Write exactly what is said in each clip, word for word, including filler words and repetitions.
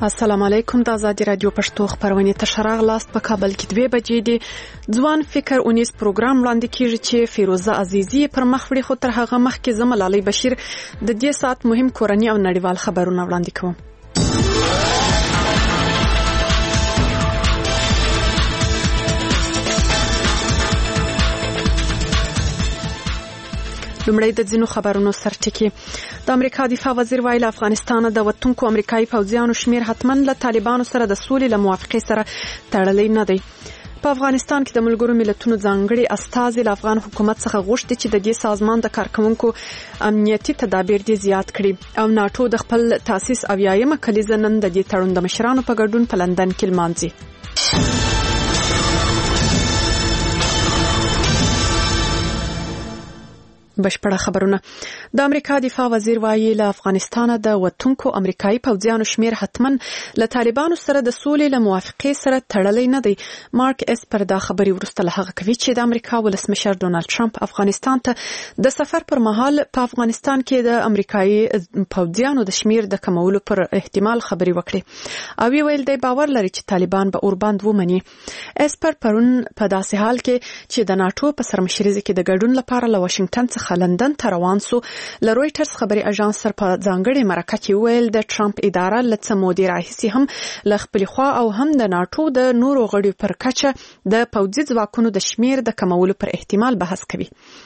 السلام علیکم. د آزادي رادیو پښتو خبرونه تشراغ لاست په کابل کې دوه بجې دي. ځوان فکر اونیس پروګرام وړاندې کیږي چې فیروزه عزیزی پر مخ وړي، خو تر هغه مخکې زمل علي بشیر د دې سات مهم کورنی او نړیوال خبرونه وړاندې کوم. لومړی د ځینو خبرونو سرټکی. د امریکا دفاع وزیر ویل افغانستان د وطنکو امریکایي فوجیانو شمیر حتمن له طالبانو سره د سولې له موافقې سره تړلی نه دی. په افغانستان کې د ملګرو ملتونو ځانګړي استازي له افغان حکومت څخه غوښتي چې د دې سازمان د کارکونکو امنیتي تدابیر دې زیات کړي او ناتو د خپل تاسیس اویایمه کلیزه نن د دې تړون د مشرانو په ګډون په لندن کې لمانځي. بشپړه خبرونه. د امریکا دفاع وزیر وایي له افغانستان د وطنکو امریکایي پوځیانو شمیر حتمن له طالبانو سره د سولې له موافقې سره تړلی نه دی. مارک اسپر دا خبري ورسته له هغه کوي چې د امریکا ولسمشر ډونالد ټرمپ افغانستان ته د سفر پر مهال په افغانستان کې د امریکایي پوځیانو د شمیر د کمولو پر احتمال خبري وکړي او ویل دی باور لري چې طالبان به اوربند ومني. اسپر پرون په داسې حال کې چې د ناتو په سرمشرۍ کې د ګډون لپاره له واشنگټن څخه لندن ته روان سو، له رويټرز خبري اژانس سره په ځانګړي مرکه کې ویل د ټرمپ اداره لڅ مودي راهیسي هم ل خپل خوا او هم د ناتو د نورو غړي پر کچه د پوځي ځواکونو د شمیر د کمولو پر احتمال بحث کوي.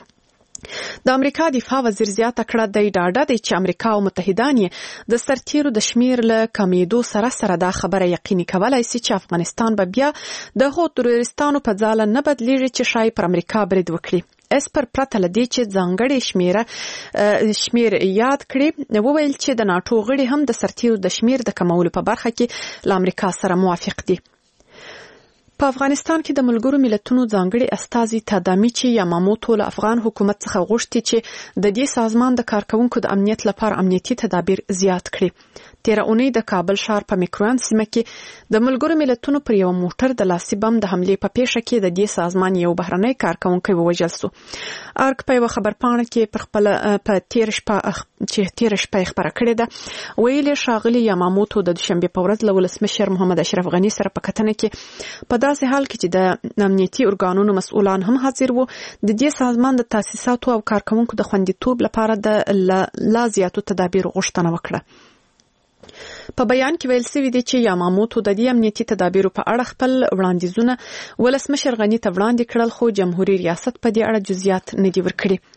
د امریکا دفاع وزیر زیاته کړه د ډاډه دی چې امریکا او متحدان یې د سرتیرو د شمیر له کمیدو سره سره دا خبره یقیني کولای شي چې افغانستان به بیا د هو تروریستانو په ځاله نه بدلیږي چې شای پر امریکا برید وکړي. اسپر پرته لدی چې ځانګړي شمیره شمیر یاد کړي وویل چې د ناتو غړي هم د سرتیرو د شمیر د کمولو په برخه کې له امریکا سره موافق دي. په افغانستان کې د ملګرو ملتونو ځانګړي استازي تادامیچی یاماموتو له افغان حکومت څخه غوښتي چې د دې سازمان د کارکونکو د امنیت لپاره امنیتي تدابیر زیات کړي. تیر اونۍ د کابل ښار په میکروان سیمه کې د ملګرو ملتونو پر یو موټر د لاسي بم د حملې په پیښه کې د دې سازمان یو بهرنی کارکونکی ووژل شو. ارګ په یو خبرپاڼه کې پر خپل په تیر شپه چې تیر شپه خبره کړې ده ویلي شاغلي یاماموتو د دوشنبه په ورځ له ولسمشر محمد اشرف غنی سره په کتنه کې په داسې حال کې چې د امنیتي ارګانونو مسؤلان هم حاضر وو د دې سازمان د تاسیساتو او کارکونکو د خوندیتوب لپاره د لا زیاتو تدابیر غوښتنه وکړه. په بیان کې ویل شوی دی چې یاماموتو د دې امنیتي تدابیرو په اړه خپل وړاندیزونه ولسمشر غنی ته وړاندې کړل، خو جمهوریت ریاست په دې اړه جزئیات نه دی ورکړي.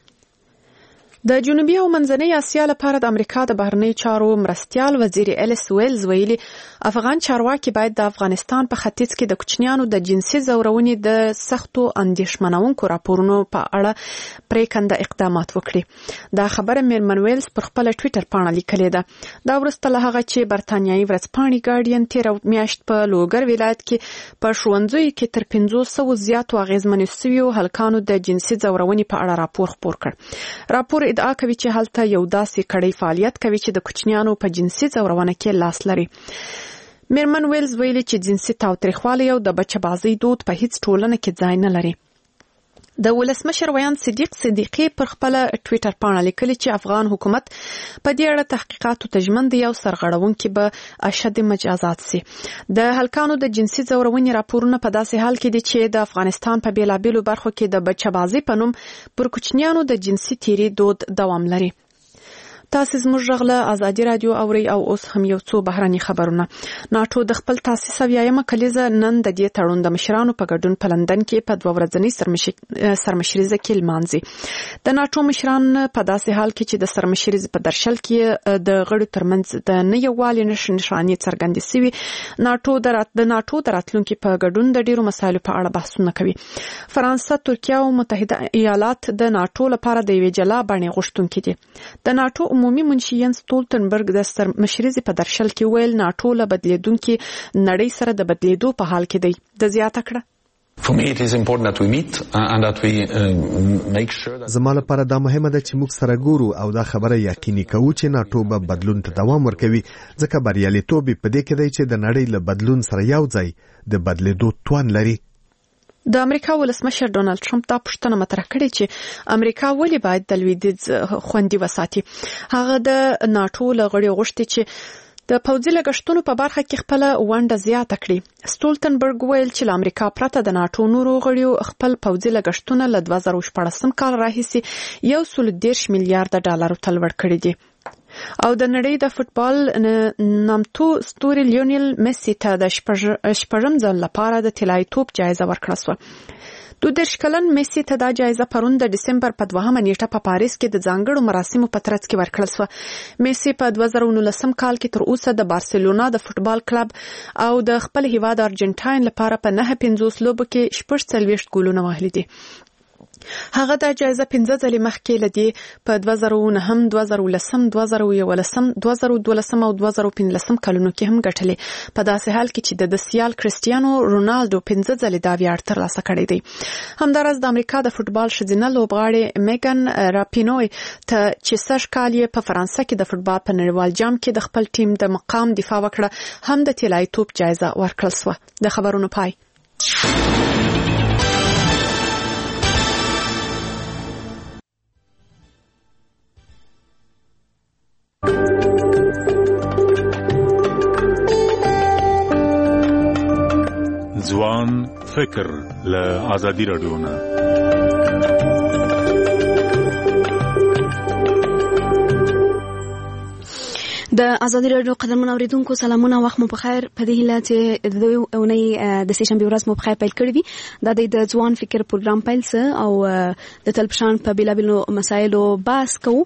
د جنوبي او منځنۍ اسیا لپاره د امریکا د بهرنی چارو مرستیال وزیر الیس ویلز ویلي افغان چارواکي باید د افغانستان په ختیځ کې د کوچنیانو د جنسي زورونې د سختو اندېښمنونکو راپورونو په اړه پریکنده اقدامات وکړي. دا خبره میرمن ویلز پر خپل ټوئیټر پاڼه لیکلې ده. دا وروسته له هغه چې برتانیایي ورځپاڼې ګارډین تیر میاشت په لوګر ولایت کې په ښوونځیو کې تر پنځوس سوه زیاتو اغیزمنو سویو هلکانو د جنسي زورونې په اړه راپور خپور کړ. راپور ادعا کوي چې هلته یو داسې کړی فعالیت کوي چې د کوچنیانو په جنسي زورونه کې لاس لري. میرمن ویلز ویلي چې جنسي تاوتریخوالی او د بچه بازی دود په هیڅ ټولنه کې ځای نه لري. د ولسمشر ویان صدیق صدیقی پر خپل ټوئیټر پاڼه لیکلي چې افغان حکومت په دې اړه تحقیقاتو ته ژمن دی او سرغړونکي به اشد مجازات سي. د هلکانو د جنسي زورونې راپورونه په داسې حال کې دي چې د افغانستان په بیلابیلو برخو کې د بچه‌بازي په نوم پر کوچنیانو د جنسي تیری دود دوام لري. تاسو زموږ غږ آزادي رادیو اوري او اوس هم یو څو بهراني خبرونه. ناتو د خپل تاسیس اویایمه کلیزه نن د دې تړون د مشرانو په ګډون په لندن کې په دوه ورځنۍ سرمشرۍ کې لمانځي. د ناتو مشران په داسې حال کې چې د سرمشرۍ په درشل کې د غړو ترمنځ د نه یووالي نشانې څرګندې شوي. ناتو د ناتو د راتلونکي په ګډون د ډیرو مسایلو په اړه بحثونه کوي. فرانسه، ترکیه او متحده ایالات د ناتو لپاره د یوې جلا بڼې غوښتونکي دي. د ناتو عمومي منشي ینس ستولتنبرګ د سرمشرۍ په درشل کې ویل ناتو له بدلیدونکي نړۍ سره د بدلیدو په حال کې دی. د زیاته کړه For me it is important that we meet and that we uh, make sure that زما لپاره دا مهمه ده چې موږ سره ګورو او دا خبره یقیني کوو چې ناتو به بدلون ته دوام ورکوي، ځکه بریالیتوب په دې کې دی چې د نړۍ له بدلون سره یو ځای د بدلیدو توان لري. د امریکا ولسمشر ډونالد ټرمپ دا پوښتنه مطرح کړې چې امریکا ولې باید د لویدیځ خوندي وساتي. هغه د ناتو لغړی غوښتي چې د پوځي لګښتونو په برخه کې خپل ونډه زیاته کړې. سټولتنبرګ ویل چې له امریکا پرته د ناټو نورو غړیو خپل پوځي لګښتونه له دوه زره شپاړسم کال راهیسې یو سل دېرش میلیارډ ډالرو ته لوړ کړي دي. او د نړۍ د فوټبال نامتو ستوري لیونل میسی ته د شپږم ځل لپاره د طلایي توپ جایزه ورکړه شوه. دو دېرش کلن میسی ته دا جایزه پرون د ډسمبر په دوهمه نیټه په پاریس کې د ځانګړو مراسمو په ترڅ کې ورکړل شوه. میسی په دوه زره نولسم کال کې تر اوسه د بارسلونا د فوټبال کلب او د خپل هیواد ارجنټاین لپاره په نه پنځوس لوبو کې شپږ څلوېښت ګولونه وهلي دي. هغه دا جایزه پنځه ځلې مخکې لدی په دوه زره نهم دوه زره لسم دوه زره یولسم دوه زره دولسم او دوه زره پنځلسم کلونو کې هم ګټلې. په داسې حال کې چې د سیال کریسټیانو رونالډو پنځه ځلې دا ویاړ ترلاسه کړی دی. همداراز د امریکا د فوټبال ښځینه لوبغاړې میګن راپینوی ته چې سږ کال یې په فرانسه کې د فوټبال په نړیوال جام کې د خپل ټیم د مقام دفاع وکړه هم د طلایي توپ جایزه ورکړل شوه. د خبرونو پای. ځوان فکر له ازادي راډیو نه. د ازادي راډیو قدرمن اوریدونکو سلامونه، وخت مو بخیر. په دې هیله چې د دوی اونۍ د سې شنبې ورځ مو بخیر پیل کړی وي. دا د ځوان فکر پروګرام پیل څه او د تلپشان په بیلابیلو مسایلو بحث کوو.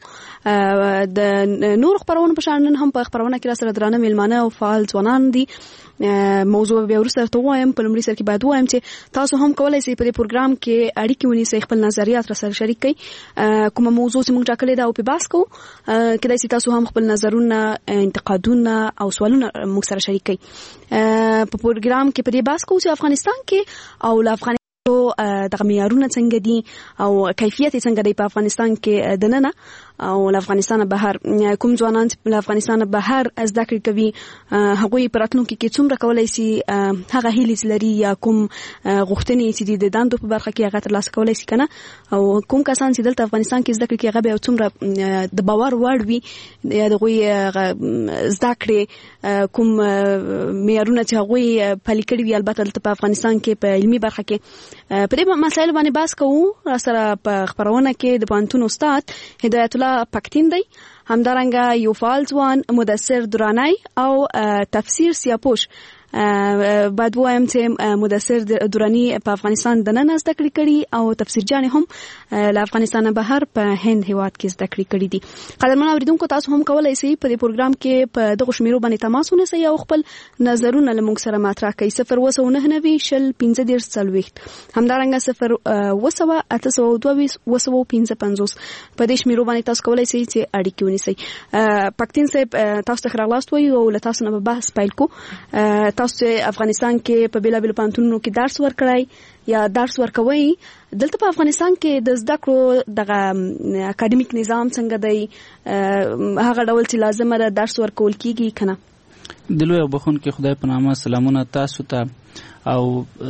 د نور خبرونه په شان نن هم په خبرونه کې را سره درانه میلمانه او فعال ځوانان دي. موضوع به ورسره ته وایم. په لومړي سر کې باید وایم چې تاسو هم کولای شئ په دې پروګرام کې اړیکې ونیسئ، خپل نظریات را سره شریک کړئ. کومه موضوع چې موږ ټاکلې ده او په بحث کوو، کېدای شي تاسو هم خپل نظرونه، انتقادونه او سوالونه موږ سره شریک کړئ. په پروګرام کې په دې بحث کوو چې افغانستان کې او له افغانستان دغه معیارونه څنګه دي او کیفیت څنګه دی په افغانستان کې دننه او له افغانستان بهر. کوم ځوانان له افغانستان بهر زده کړې کوي، هغوی په راتلونکي کې څومره کولای شي هغه هیلې لري یا کوم غوښتنې چې د دندو په برخه کې هغه ترلاسه کولای شي کنه، او کوم کسان چې دلته افغانستان کې زده کړې کوي هغه به څومره د باور وړ وي یا دغوی زده کړې کوم معیارونه چې هغوی پلي کړي وي. البته دلته په افغانستان کې په علمي برخه کې په دې مسایلو باندې بحث کوو. سره په خبرونه کې د پوهنتون استاد هدایت الله پکتین دی، همدارنګه یو فعال ځوان مدثر درانی او تفسیر سیاپوش. بعد وایم چې مدثر درانی په افغانستان د نن زده کړې کړي او تفسیر جان هم له افغانستان بهر په هند هیواد کې زده کړې کړي دي. قدرمن اوریدونکو تاسو هم کولای شئ په دې پروګرام کې په دغه شمیرو باندې تماس ونیسئ او خپل نظرونه له موږ سره مطرح کړئ. صفر اووه سوه نهه نوي شل پنځه دېرش څلوېښت، همدارنګه صفر اووه سوه اته سوه دوه ویشت اووه سوه پنځه پنځوس. په دې شمیرو باندې تاسو کولای شئ چې اړیکې ونیسئ. پکتین صاحب تاسو ته راغلاست وایو او له تاسو نه بحث پیل کو. تاسو چې افغانستان کې په بیلابیلو پوهنتونونو کې درس ورکړی یا درس ورکوي، دلته په افغانستان کې د زده کړو دغه اکاډمیک نظام څنګه دی، هغه ډول چې لازمه ده درس ورکول کیږي کنه؟ د لوی بخون کې خدای په نامه سلامونه تاسو ته او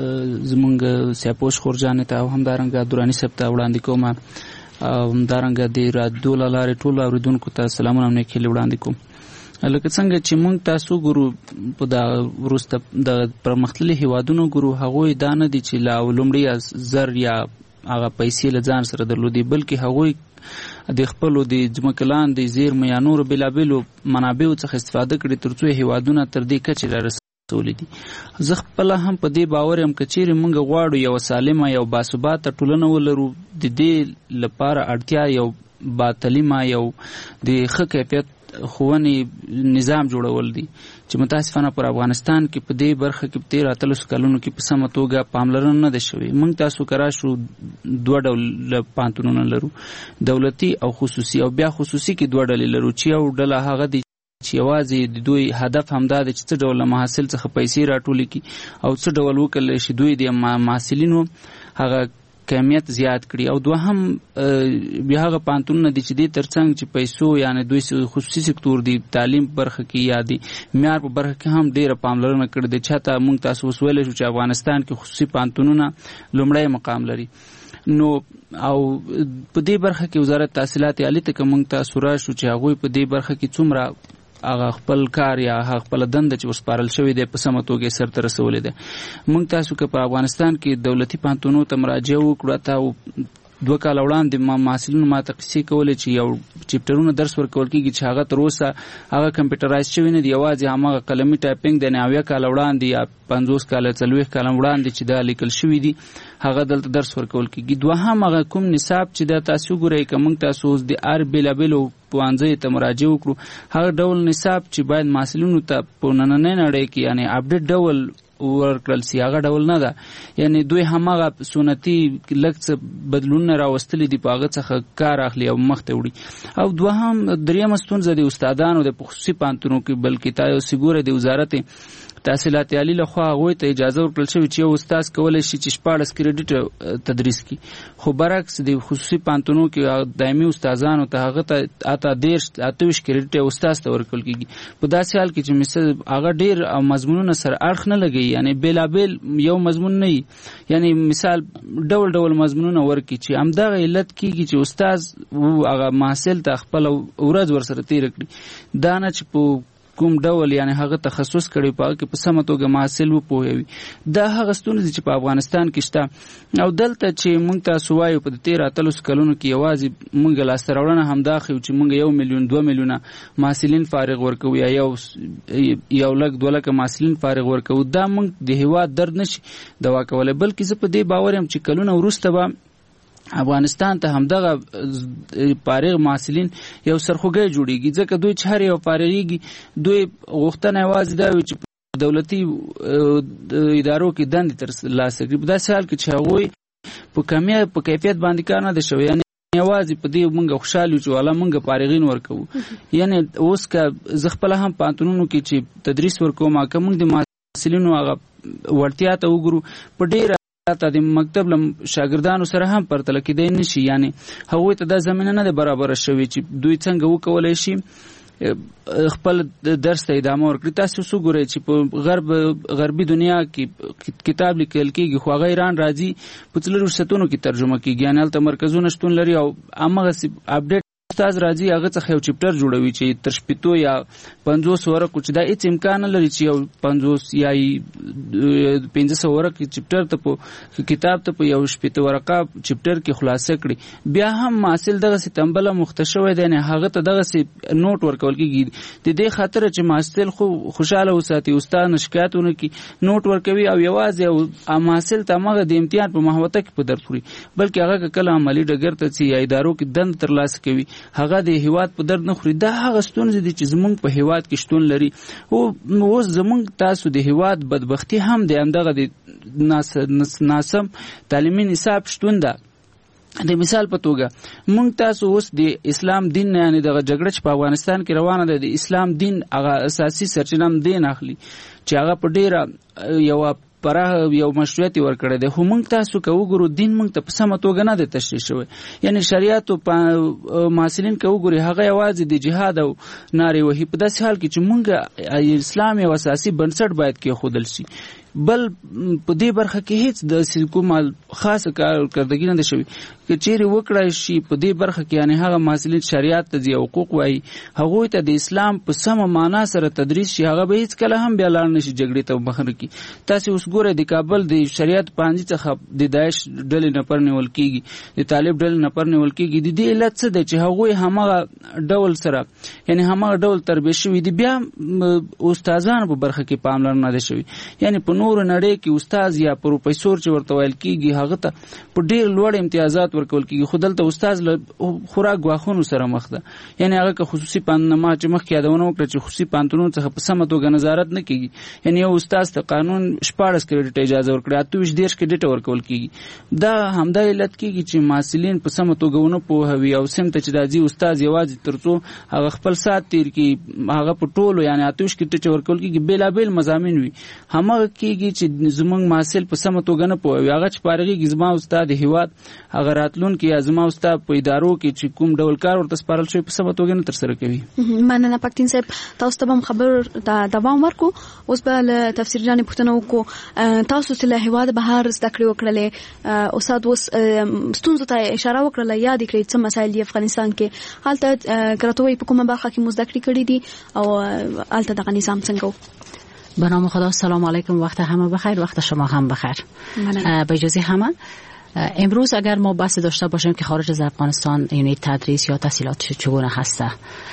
زمونږ سیاپوش خورجان ته او همدارنګه درانی صاحب ته وړاندې کوم، او همدارنګه د رادیو له لارې ټول اوریدونکو ته سلامونه هم نیکې وړاندې کوم. لکه څنګه چې موږ تاسو ګورو په دا وروسته د پرمختللي هیوادونو ګورو، هغوی دا نه دي چې لا لومړی زر یا هغه پیسې له ځان سره درلودي، بلکې هغوی د خپلو د ځمکې لاندې زیرمو یا نورو بېلابېلو منابعو څخه استفاده کړي تر څو هیوادونه تر دې کچې رارسولي دي. زه خپله هم په دې باور یم که چیرې موږ غواړو یوه سالمه یو باثباته ټولنه ولرو، د دې لپاره اړتیا یو باتلیمه یو د ښه کیفیت ښوونې نظام جوړول دي چې متاسفانه پر افغانستان کې په دې برخه کې په تېرو اتلسو کلونو کې په سمه توګه پاملرنه نه ده شوې. موږ تاسو که راشو دوه ډوله پوهنتونونه لرو، دولتي او خصوصي، او بیا خصوصي کې دوه ډلې لرو چې یو ډله هغه دي چې یوازې د دوی هدف همدا دی چې څه ډول له محصل څخه پیسې راټولې کړي او څه ډول وکړلی شي دوی د محصلینو هغه کمیت زیات کړي، او دوهم بیا هغه پوهنتونونه دي چې دې ترڅنګ چې پیسو یعنی دوی خصوصي سکتور دی تعلیم برخه کې یا د معیار په برخه کې هم ډېره پاملرنه کړې ده. چاته موږ تاسو اوس ویلی شو چې افغانستان کې خصوصي پوهنتونونه لومړی مقام لري. نو او په دې برخه کې وزارت تحصیلات عالی ته که موږ تاسو راشو چې هغوی په دې برخه کې څومره هغه خپل کار یا هغه خپل دنده چې وسپارل شوی دی په سمه توګه سرته رسولې ده. موږ تاسو که په افغانستان کې دولتي پوهنتونونو ته مراجعه وکړو تا دوه کاله وړاندې ما محصلینو ماته قصې کولې چې یو چپټرونه درس ورکول کېږي چې هغه تر اوسه هغه کمپیوټرایز شوی نه دی، یوازې هماغه قلمي ټایپینګ د اویا کاله وړاندې یا پنځوس کاله څلوېښت کاله وړاندې چې دا لیکل شوي دي هغه دلته درس ورکول کېږي. دوهم هغه کوم نصاب چې دا تاسو ګورئ که موږ تاسو اوس د هر بېلابېلو پوهنځیو ته مراجعه وکړو هغه ډول نصاب چې باید محصلینو ته په نننۍ نړۍ کې یعنې اپډیټ ډول ورکړل سي هغه ډول نه ده. یعنی دوی هماغه سنتي لږ څه بدلونونه راوستلي دي په هغه څخه کار اخلي او مخته وړي. او دوهم دریمه ستونزه د استادانو د خصوصي پوهنتونونو کې بلکې تاسو ګورئ د وزارت تحصیلات عالی لخوا هغوی ته اجازه ورکړل شوې چې یو استاد کولی شي چې شپاړس کریډیټ تدریس کړي، خو برعکس د خصوصي پوهنتونونو کې دایمي استادانو ته هغه ته اته دېرش اته ویشت کریډیټ استاد ته ورکول کېږي. په داسې حال کې چې مثل هغه ډېر مضمونونه سره اړخ نه لګوي، یعنی بېلابېل یو مضمون نه وي، یعنی مثال ډول ډول مضمونونه ورکړي چې همدغه علت کېږي چې استاد هغه محصل ته خپله ورځ ورسره تېره کړي، دا نه چې په کوم ډول یعنی هغه تخصص کړي په هغه کې په سمه توګه محصل وپوهوي. دا هغه ستونزې چې په افغانستان کې شته. او دلته چې موږ تاسو وایو په تېرو اتلسو کلونو کې یوازې موږ لاسته راوړنه همدا ښیو چې موږ یو میلیون دوه میلیونه محصلین فارغ ورکوو یا یو یو لک دوه لکه محصلین فارغ ورکوو. دا موږ د هېواد درد نشي دوا کولی، بلکې زه په دې باور یم چې کلونه وروسته به افغانستان ته همدغه فارغ محصلین یو سرخوږی جوړیږي، ځکه دوی چې هر یو فارغیږي دوی غوښتنه یوازې دا وي چې دولتي ادارو کې دندې ترلاسه کړي. په داسې حال کې چې هغوی په کمیت په کیفیت باندې کار نه دی شوی، یعنې یوازې په دې موږ خوشحال یو چې والا موږ فارغین ورکوو. یعنې اوس که زه خپله هم پوهنتونونو کې چې تدریس ورکوم که موږ د محصلینو هغه وړتیا ته وګورو په ډېره د مکتب له شاګردانو سره هم پرتله کېدی نشي، یعنی هغوی ته دا زمینه نه ده برابره شوې چې دوی څنګه وکولی شي خپل درس ته ادامه ورکړي. تاسو څه ګورئ چې په غرب غربي دنیا کې کتاب لیکل کېږي خو هغه ایران راځي په څلورو ریاستونو کې ترجمه کېږي، یعنې هلته مرکزونه شتون لري او هماغسې اپډیټ استاد راځي هغه څخه یو چپټر جوړوي چې تر شپېتو یا پنځوس ورقو چې دا هېڅ امکان نه لري چې یو پنځوس یا پنځه سوه ورقې چپټر ته په کتاب ته په یو شپېته ورقه چپټر کې خلاصه کړي. بیا هم محصل دغسې تنبله مخته شوی دی، یعنې هغه ته دغسې نوټ ورکول کېږي د دې خاطره چې محصل خو خوشحاله وساتي، استاد نه شکایت ونه کړي، نوټ ورکوي او یوازې محصل ته هماغه د امتحان په محوطه کې په درد خوري، بلکې هغه که کله عملي ډګر ته ځي یا ادارو کې دنده ترلاسه کوي هغه د هیواد په درد نه خوري. دا هغه ستونزې دي چې زمونږ په هیواد کې شتون لري. او اوس زمونږ تاسو د هیواد بدبختي هم د همدغه د ناسم تعلیمي نصاب شتون ده. د مثال په توګه مونږ تاسو اوس د اسلام دین نه یعنې دغه جګړه چې په افغانستان کې روانه ده د اسلام دین هغه اساسي سرچینه هم دین اخلي چې هغه په ډېره یوه پراخه یو مشروعیت ورکړی دی. خو موږ تاسو که وګورو دین موږ ته په سمه توګه نه دی تشریح شوی، یعنې شریعت او محصلین که وګوري هغه یوازې د جهاد او نارې وهي، په داسې حال کې چې موږ اسلام یو اساسي بنسټ باید کېښودل شي. بل په دې برخه کې هیڅ د کومه خاصه کارکردګي نه ده شوې که چیرې وکړای شي په دې برخه کې، یعنې هغه محصلین شریعت ته ځي او حقوق وایي هغوی ته د اسلام په سمه معنا سره تدریس شي، هغه به هیڅکله هم بیا لاړ نه شي جګړې ته مخه نه کړي. تاسې اوس ګورئ د کابل د شریعت پوهنځي څخه د داعش ډلې نفر نیول کېږي، د طالب ډلې نفر نیول کېږي. د دې علت څه دی چې هغوی هماغه ډول سره یعنې هماغه ډول تربیه شوي دي، بیا استادانو په برخه کې پاملرنه نه ده شوې. یعنې په نورو نړۍ کې استاد یا پروفیسور چې ورته ویل کېږي هغه ته په ډېر لوړ امتیازات ورکول کېږي، خو دلته استاد له خورا ګواښونو سره مخ ده. یعنې هغه که خصوصي پوهنتونونه چې مخکې یادونه وکړه چې خصوصي پوهنتونونو څخه په سمه توګه نظارت نه کېږي، یعنې یو استاد ته قانون شپاړس کریډټ اجازه ورکړي، اته ویشت دېرش کریډټ ورکول کېږي. دا همدا علت کېږي چې محصلین په سمه توګه ونه پوهوي او سیم ته چې راځي استاد یوازې تر څو هغه خپل ساعت تېر کړي هغه په ټولو یعنې اته ویشت کریډټ ورکول کېږي بېلابېل مضامین وي. هماغه کېږي چې زمونږ محصل په سمه توګه نه پوهوي، هغه چې فارغ معلومیږي زما استاد د هیواد هغه راتلونکي زما استاد په ادارو کې چې کوم ډول کار ورته سپارل شوی په سمه توګه نه ترسره کوي. مننه پکتین صاحب، تاسو ته هم خبر دا دوام ورکو. اوس به له تفسیر جان پوښتنه وکړو، تاسو چې له هیواد بهر زده کړې وکړلې، استاد اوس ستونزو ته اشاره وکړه، یاد کړئ څه مسایل دی افغانستان کې، هلته کراتوی په کومه برخه کې مزده کړې کړې دي او هلته دغه نظام څنګه؟ به نام خدا، سلام علیکم، وقت همه بخیر، وقت شما هم بخیر. به اجازه همه، امروز اگر ما بحث داشته باشیم که خارج از افغانستان یعنی تدریس یا تحصیلات چگونه هسته،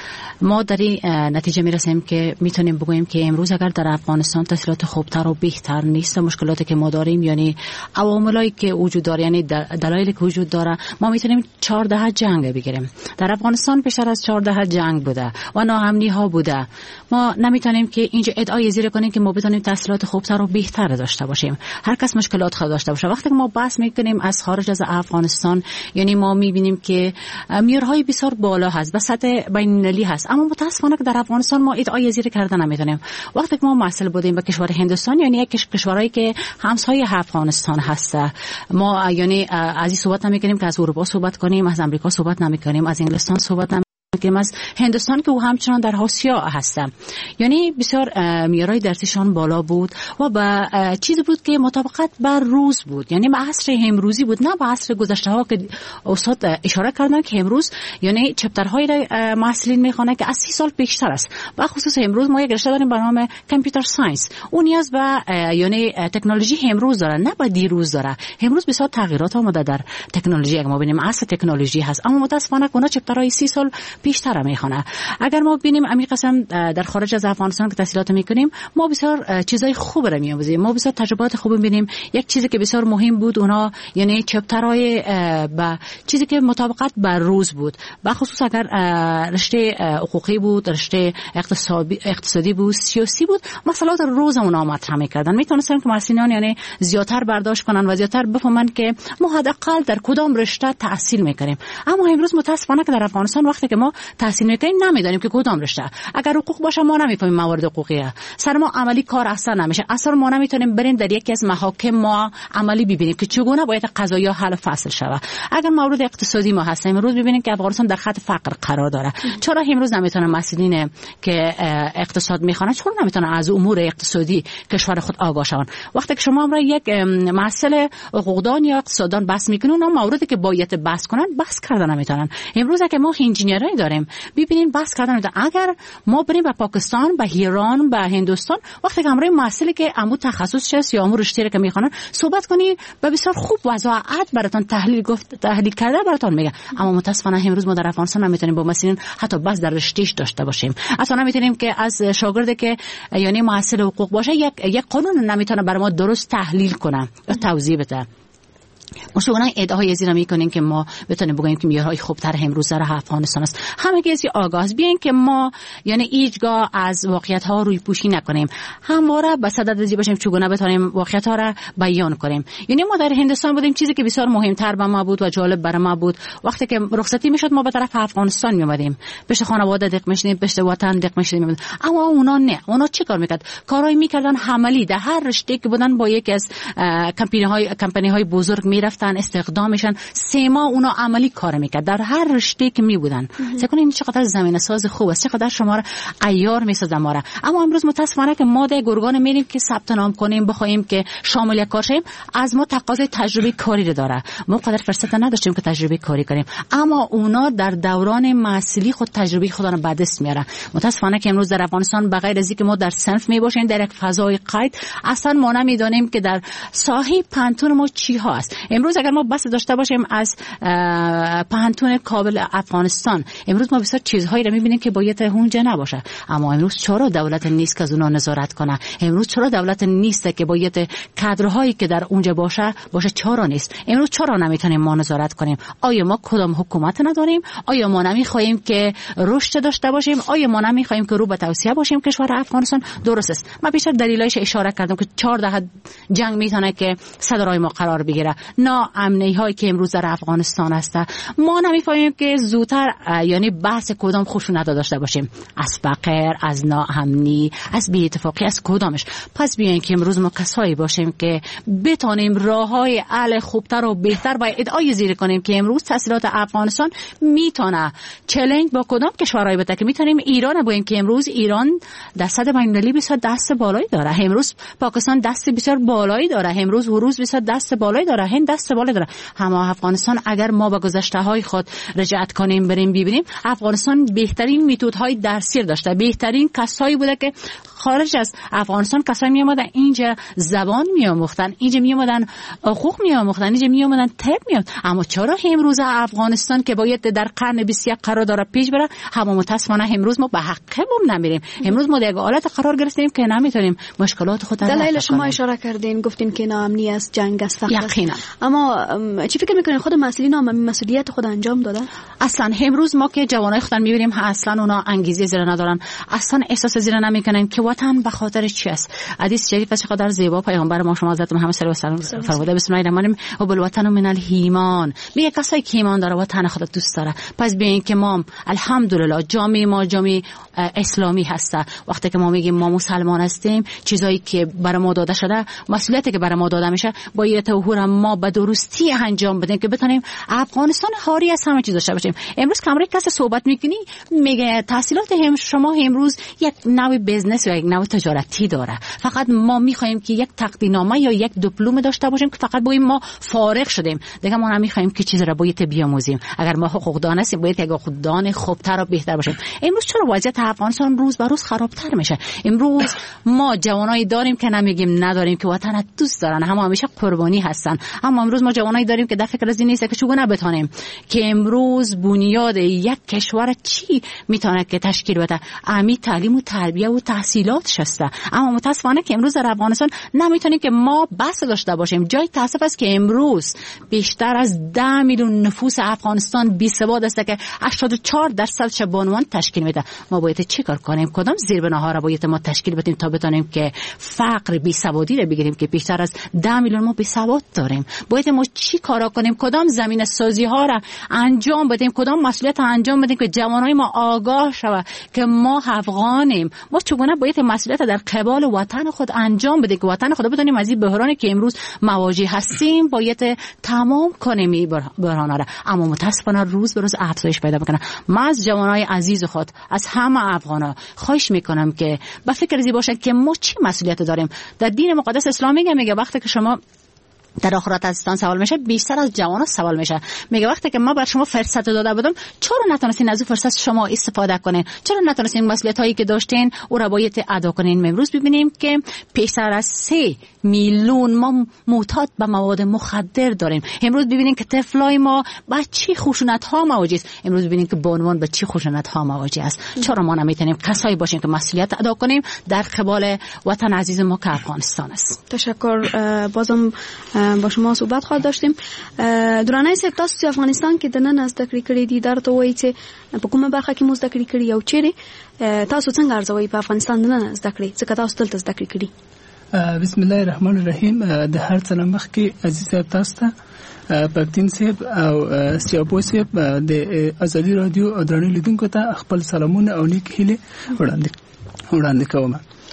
ما در این نتیجه میرسیم که میتونیم بگوییم که امروز اگر در افغانستان تحصیلات خوبتر و بهتر نیست، مشکلاتی که ما داریم یعنی عواملی که وجود داره، یعنی دلایلی که وجود داره، ما میتونیم چهارده جنگ بگیریم. در افغانستان بیشتر از چهارده جنگ بوده و ناامنی ها بوده. ما نمیتونیم که اینجا ادعای زیر کنیم که ما بتونیم تحصیلات خوبتر و بهتر داشته باشیم. هر کس مشکلات خود داشته باشه. وقتی که ما بحث میکنیم از خارج از افغانستان، یعنی ما میبینیم که معیارهای بسیار بالا هست و سطح بین‌المللی هست، اما متاسفانه که در افغانستان ما ادعای زیر کردن نمیتونیم. وقتی که ما مسئله بودیم به کشور هندوستان، یعنی یک کشورهایی که همسایه افغانستان هسته، ما یعنی از این صحبت نمیکنیم که از اروپا صحبت کنیم، از امریکا صحبت نمیکنیم، از انگلستان صحبت نمیکنیم، که از هندوستان که او همچنان در آسیا هسته. یعنی بسیار معیارهای درسیشان بالا بود و به چیزی بود که مطابقت بر روز بود، یعنی به عصر امروزی بود، نه به عصر گذشته ها که استاد اشاره کردن که امروز یعنی چپترهای را محصلین میخوانه که از سی سال بیشتر است. و خصوص امروز ما یک رشته داریم به نام کامپیوتر ساینس، اون نیاز به یعنی تکنولوژی امروز داره، نه به دیروز داره. امروز بسیار تغییرات آمده در تکنولوژی، اگه ما ببینیم عصر تکنولوژی هست، اما متاسفانه اونا چپترهای سی سال بیشتر میخونه. اگر ما ببینیم امی قسم در خارج از افغانستان که تحصیلات میکنیم، ما بسیار چیزای خوب را میآموزیم، ما بسیار تجربات خوب میبینیم. یک چیزی که بسیار مهم بود اونا یعنی چپترهای با چیزی که مطابقت بر روز بود، به خصوص اگر رشته حقوقی بود، رشته اقتصادی اقتصادی بود، سیاسی بود، مسائل روز اونا مطرح میکردن. میتونستن که مسئولین یعنی زیاتر برداشت کنن و زیاتر بفهمن که ما حداقل در کدام رشته تحصیل میکنیم. اما امروز متاسفانه که در افغانستان وقتی که ما تحصیل میکنیم نمیدونیم که کدام رشته. اگر حقوق باشه ما نمیفهمیم موارد حقوقیه، سر ما عملی کار اصلا نمیشه، اصلا ما نمیتونیم بریم در یکی از محاکم ما عملی ببینیم که چگونه باید قضایا حل فصل شود. اگر مورد اقتصادی ما هست، امروز ببینیم که افغانستان در خط فقر قرار داره، چرا امروز نمیتونه مسئولین که اقتصاد میخوانن چرا نمیتونه از امور اقتصادی کشور خود آگاه شوند؟ وقتی که شما امروز یک مسئله حقوقدان یا اقتصاددان بحث میکنن، اون موردی که باید بحث کنن بحث کردن نمیتونن. امروز که ما انجینیرای داریم، ببینین بحث کردن نمیتونن. اگر ما بریم به پاکستان، به ایران، به هندوستان، وقتی که امروز مسئله که امو تخصص هست یا امو رشته که میخوانن صحبت کنی و بسیار خوب وضاحت براتون تحلیل گفت تحلیل کرده براتون میگه. اما متاسفانه امروز ما در افغانستان نمیتونیم با مسئولین حتی بس در رشتهش داشته باشیم. اصلا نمیتونیم که از شاگردی که یعنی محصل حقوق باشه یک یک قانون نمیتونه برای ما درست تحلیل کنه یا توضیح بده. مشکلات ادعای زیرا میکنیم که ما بتونیم بگیم که معیارهای خوبتر امروز در افغانستان است. همه کسی آگاه بیان که ما یعنی هیچگاه از واقعیت ها روی پوشی نکنیم، همواره به صدد ازی باشیم چگونه بتونیم واقعیت ها را بیان کنیم. یعنی ما در هندوستان بودیم، چیزی که بسیار مهمتر به ما بود و جالب برای ما بود، وقتی که رخصتی میشد ما به طرف افغانستان میومدیم، پیش خانواده دق میشدیم، پیش وطن دق میشدیم. اما اونا نه، اونا چی کار میکرد؟ کارایی میکردن عملی، در هر رشته که بودن با یکی از کمپانی های کمپانی های بزرگ میرفتن استخدامشان، سه ماه اونا عملی کار میکرد در هر رشته که می بودن. سکون این چقدر زمینه ساز خوب است، چقدر شما را عیار میسازه ما را. اما امروز متاسفانه که ما در گرگان میریم که ثبت نام کنیم، بخوایم که شامل کار شیم، از ما تقاضای تجربه کاری را داره. ما قدر فرصت نداشتیم که تجربه کاری کنیم، اما اونا در دوران محصولی خود تجربه خود را به دست میاره. متاسفانه که امروز در افغانستان بغیر از اینکه ما در صنف می باشیم در یک فضای قید، اصلا ما نمیدونیم که در ساحه پانتون ما چی هست. امروز اگر ما بس داشته باشیم از پانتون کابل افغانستان، امروز ما بسیار چیزهایی رو میبینیم که باید اونجا نباشه. اما امروز چرا دولت نیست که از اونها نظارت کنه؟ امروز چرا دولت نیست که باید کادرهایی که در اونجا باشه باشه؟ چرا نیست؟ امروز چرا نمیتونیم ما نظارت کنیم؟ آیا ما کدام حکومت نداریم؟ آیا ما نمیخوایم که رشد داشته باشیم؟ آیا ما نمیخوایم که رو به توسعه باشیم کشور افغانستان؟ درست است. من بیشتر دلیلایش اشاره کردم که چهارده جنگ میتونه که صدرای ما قرار بگیره. نه ناامنی هایی که امروز در افغانستان هست، ما نمیفهمیم که زودتر یعنی بحث کدام خشونت داشته باشیم، از فقر، از ناامنی، از بی‌اتفاقی، از کدامش. پس بیاین که امروز ما کسایی باشیم که بتونیم راههای حل خوبتر و بهتر و ادعای زیر کنیم که امروز تحصیلات افغانستان میتونه چالش با کدام کشورهای بده، که میتونیم ایران بگیم که امروز ایران درصد بین‌المللی بسیار دست بالایی داره، امروز پاکستان دست بسیار بالایی داره، امروز روس بسیار دست بالایی داره، هند دست بالایی داره. اما افغانستان اگر ما به گذشته های خود رجعت کنیم بریم ببینیم، افغانستان بهترین متدهای درسی داشته، بهترین کسایی بوده که خارج از افغانستان کسایی می اومدن اینجا زبان می آموختن، اینجا می اومدن حقوق می آموختن، اینجا می اومدن طب می آموختن. اما چرا امروز افغانستان که باید در قرن بیست و یک قرار داره پیش بره، همه متاسفانه امروز ما به حقمون نمیریم. امروز ما در حالت قرار گرفتیم که نمیتونیم مشکلات خود را دلیل شما اشاره کردین، گفتین که ناامنی است، جنگ است، یقینا. اما چی فکر میکنین خود مسئولین مسئولیت خود انجام دادن؟ اصلا امروز ما که جوانای خودن میبینیم اصلا اونا انگیزه زیر ندارن، اصلا احساس زیر نمیکنن که وطن به خاطر چی است. حدیث شریف چقدر زیبا پیامبر ما شما حضرت محمد صلی الله علیه و سلم فرموده، بسم الله الرحمن الرحیم، و بالوطن من الایمان، میگه کسایی که ایمان داره وطن خود دوست داره. پس بیاین که ما الحمدلله جامعه ما جامعه اسلامی هسته، وقتی که ما میگیم ما مسلمان هستیم، چیزایی که برای ما داده شده، مسئولیتی که برای ما داده میشه، باید توهور ما به درستی انجام بدیم که بتونیم افغانستان خالی از همه چیز داشته باشیم. امروز کمره کسی صحبت میکنی میگه تحصیلات هم شما امروز یک نوع بیزنس یا یک نوع تجارتی داره، فقط ما میخوایم که یک تقدیرنامه یا یک دیپلم داشته باشیم که فقط بگیم ما فارغ شدیم، دیگه ما نمیخوایم که چیز را باید بیاموزیم. اگر ما حقوقدان هستیم باید یک حقوقدان خوبتر و بهتر باشیم. امروز چرا وضعیت افغانستان روز به روز خرابتر میشه؟ امروز ما جوانایی داریم که نمیگیم نداریم که وطن دوست دارن، هم همیشه قربانی هستن، اما امروز ما جوانایی داریم که در فکر از این نیست که چگونه بتونیم که امروز بنیاد یک کشور چی میتونه که تشکیل بده، امی تعلیم و تربیت و تحصیلات هست. اما متاسفانه که امروز در افغانستان نمیتونیم که ما بس داشته باشیم. جای تاسف است که امروز بیشتر از ده میلیون نفوس افغانستان بی سواد است که هشتاد و چهار درصد بانوان تشکیل میده. ما باید چیکار کنیم؟ کدام زیربناها را باید ما تشکیل بدیم تا بتونیم که فقر بی سوادی را بگیریم که بیشتر از ده میلیون ما بی سواد داریم؟ باید ما چی کارا کنیم؟ کدام زمین سازی ها را انجام بدیم؟ کدام مسئولیت انجام بدیم که جوانای ما آگاه شود که ما افغانیم؟ ما چگونه باید مسئولیت در قبال وطن خود انجام بدیم که وطن خود بدونیم از این بحرانی که امروز مواجه هستیم باید تمام کنیم این بحران را. اما متاسفانه روز به روز افزایش پیدا میکنه. من از جوانای عزیز خود، از همه افغانا خواهش میکنم که به فکر زی باشن که ما چی مسئولیت داریم. در دین مقدس اسلام میگه میگه وقتی که شما در آخرت ازتان سوال میشه، بیشتر از جوانان سوال میشه. میگه وقتی که ما بر شما فرصت داده بودم، چرا نتونستین از اون فرصت شما استفاده کنین؟ چرا نتونستین مسئولیت هایی که داشتین او را باید ادا کنین؟ امروز ببینیم که بیشتر از سه میلیون ما معتاد به مواد مخدر داریم. امروز ببینیم که طفلای ما با چی خشونت ها مواجه است. امروز ببینیم که بانوان به چی خشونت ها مواجه است. چرا ما نمیتونیم کسایی باشیم که مسئولیت ادا کنیم در قبال وطن عزیز ما که افغانستان است؟ تشکر. بازم با شما صحبت خواهد داشتیم. درانه سیب تاسو افغانستان کې د نن زده کړې کړې دي، درته وایي چې په کومه برخه کې مو زده کړې کړې او چیرې تاسو څنګه ارزوئ په افغانستان د نن زده کړې څخه تاسو دلته زده کړې کړې؟ بسم الله الرحمن الرحیم. د هر څه مخ کې عزیز صاحب تاسو ته پکتین صاحب او سیاپو صاحب د ازادي رادیو او درنو لیدونکو ته خپل سلامونه او نیک هیله وړاندې وړاندې کوم.